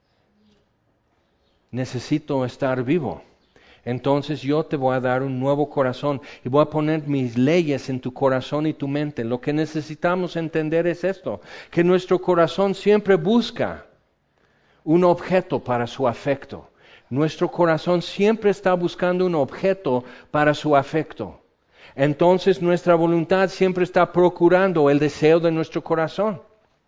Necesito estar vivo. Entonces yo te voy a dar un nuevo corazón y voy a poner mis leyes en tu corazón y tu mente. Lo que necesitamos entender es esto, que nuestro corazón siempre busca un objeto para su afecto. Nuestro corazón siempre está buscando un objeto para su afecto. Entonces nuestra voluntad siempre está procurando el deseo de nuestro corazón.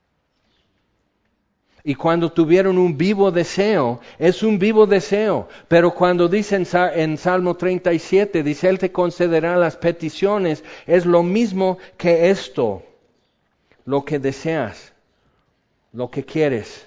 Y cuando tuvieron un vivo deseo, es un vivo deseo. Pero cuando dice en, en Salmo treinta y siete, dice, Él te concederá las peticiones, es lo mismo que esto, lo que deseas, lo que quieres.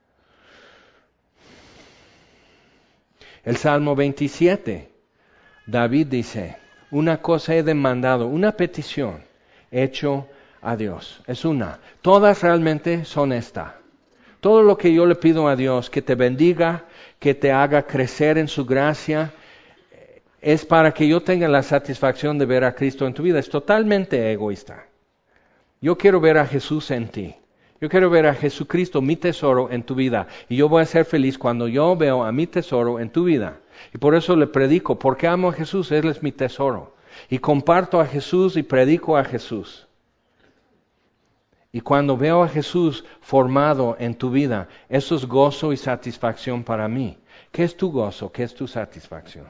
El Salmo veintisiete, David dice, una cosa he demandado, una petición hecho a Dios. Es una. Todas realmente son esta. Todo lo que yo le pido a Dios, que te bendiga, que te haga crecer en su gracia, es para que yo tenga la satisfacción de ver a Cristo en tu vida. Es totalmente egoísta. Yo quiero ver a Jesús en ti. Yo quiero ver a Jesucristo, mi tesoro, en tu vida. Y yo voy a ser feliz cuando yo veo a mi tesoro en tu vida. Y por eso le predico, porque amo a Jesús, Él es mi tesoro. Y comparto a Jesús y predico a Jesús. Y cuando veo a Jesús formado en tu vida, eso es gozo y satisfacción para mí. ¿Qué es tu gozo? ¿Qué es tu satisfacción?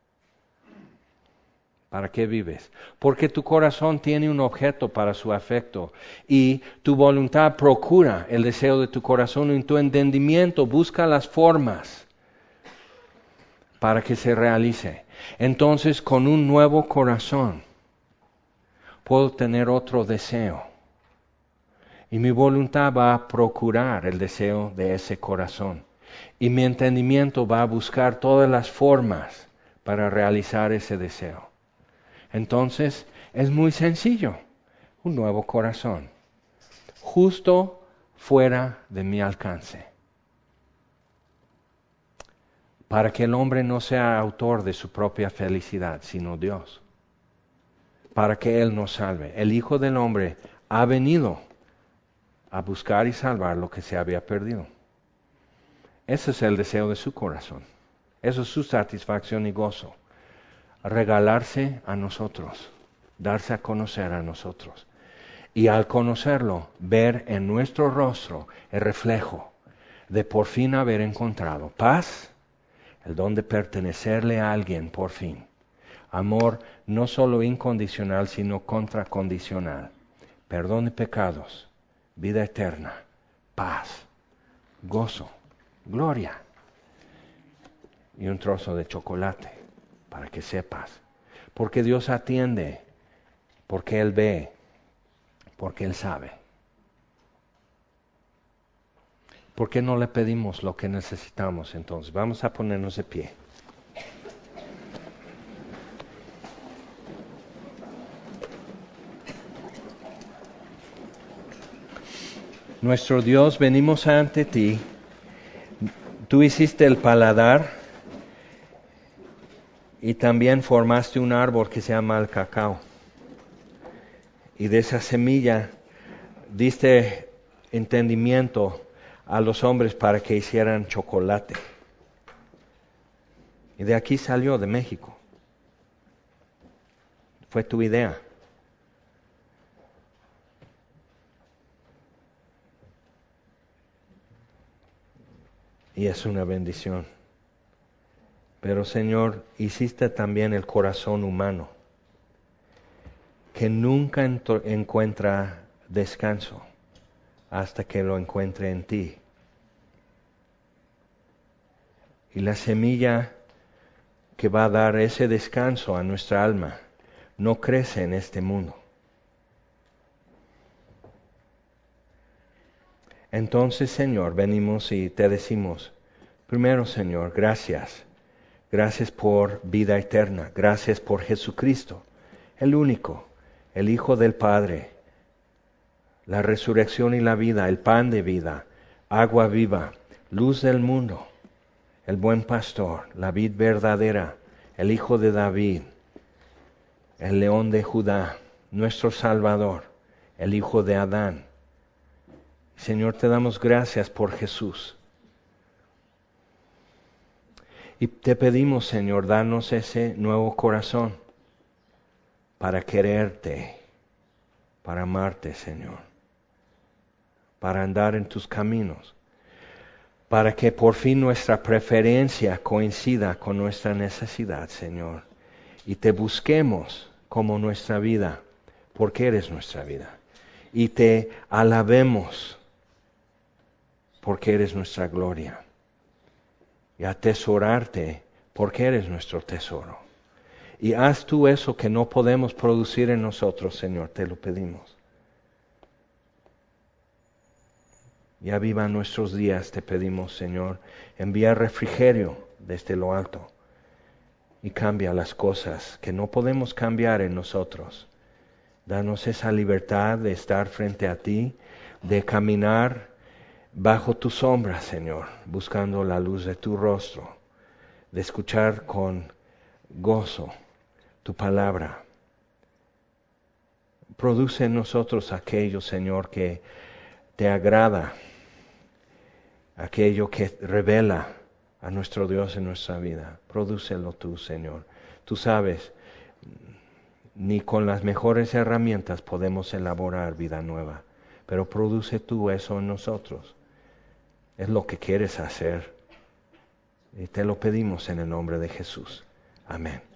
¿Para qué vives? Porque tu corazón tiene un objeto para su afecto y tu voluntad procura el deseo de tu corazón y tu entendimiento busca las formas para que se realice. Entonces, con un nuevo corazón, puedo tener otro deseo. Y mi voluntad va a procurar el deseo de ese corazón. Y mi entendimiento va a buscar todas las formas para realizar ese deseo. Entonces, es muy sencillo. Un nuevo corazón. Justo fuera de mi alcance. Para que el hombre no sea autor de su propia felicidad, sino Dios. para que Él nos salve. El Hijo del Hombre ha venido a buscar y salvar lo que se había perdido. Ese es el deseo de su corazón. Eso es su satisfacción y gozo. Regalarse a nosotros, darse a conocer a nosotros. Y al conocerlo, ver en nuestro rostro el reflejo de por fin haber encontrado paz, el don de pertenecerle a alguien por fin. Amor no solo incondicional, sino contracondicional. Perdón de pecados, vida eterna, paz, gozo, gloria. Y un trozo de chocolate, para que sepas. Porque Dios atiende, porque Él ve, porque Él sabe. ¿Por qué no le pedimos lo que necesitamos entonces? Vamos a ponernos de pie. Nuestro Dios, venimos ante ti. Tú hiciste el paladar y también formaste un árbol que se llama el cacao. Y de esa semilla diste entendimiento a los hombres para que hicieran chocolate. Y de aquí salió, de México. Fue tu idea. Y es una bendición. Pero Señor, hiciste también el corazón humano, que nunca encuentra descanso hasta que lo encuentre en ti. Y la semilla que va a dar ese descanso a nuestra alma no crece en este mundo. Entonces, Señor, venimos y te decimos, primero, Señor, gracias. Gracias por vida eterna. Gracias por Jesucristo, el único, el Hijo del Padre, la resurrección y la vida, el pan de vida, agua viva, luz del mundo, el buen pastor, la vid verdadera, el Hijo de David, el león de Judá, nuestro Salvador, el Hijo de Adán. Señor, te damos gracias por Jesús. Y te pedimos, Señor, danos ese nuevo corazón para quererte, para amarte, Señor, para andar en tus caminos, para que por fin nuestra preferencia coincida con nuestra necesidad, Señor, y te busquemos como nuestra vida, porque eres nuestra vida, y te alabemos, porque eres nuestra gloria, y atesorarte, porque eres nuestro tesoro. Y haz tú eso que no podemos producir en nosotros, Señor, te lo pedimos. Y aviva nuestros días, te pedimos, Señor, envía refrigerio desde lo alto y cambia las cosas que no podemos cambiar en nosotros. Danos esa libertad de estar frente a ti, de caminar bajo tu sombra, Señor, buscando la luz de tu rostro, de escuchar con gozo tu palabra. Produce en nosotros aquello, Señor, que te agrada, aquello que revela a nuestro Dios en nuestra vida. Prodúcelo tú, Señor. Tú sabes, ni con las mejores herramientas podemos elaborar vida nueva, pero produce tú eso en nosotros. Es lo que quieres hacer. Y te lo pedimos en el nombre de Jesús. Amén.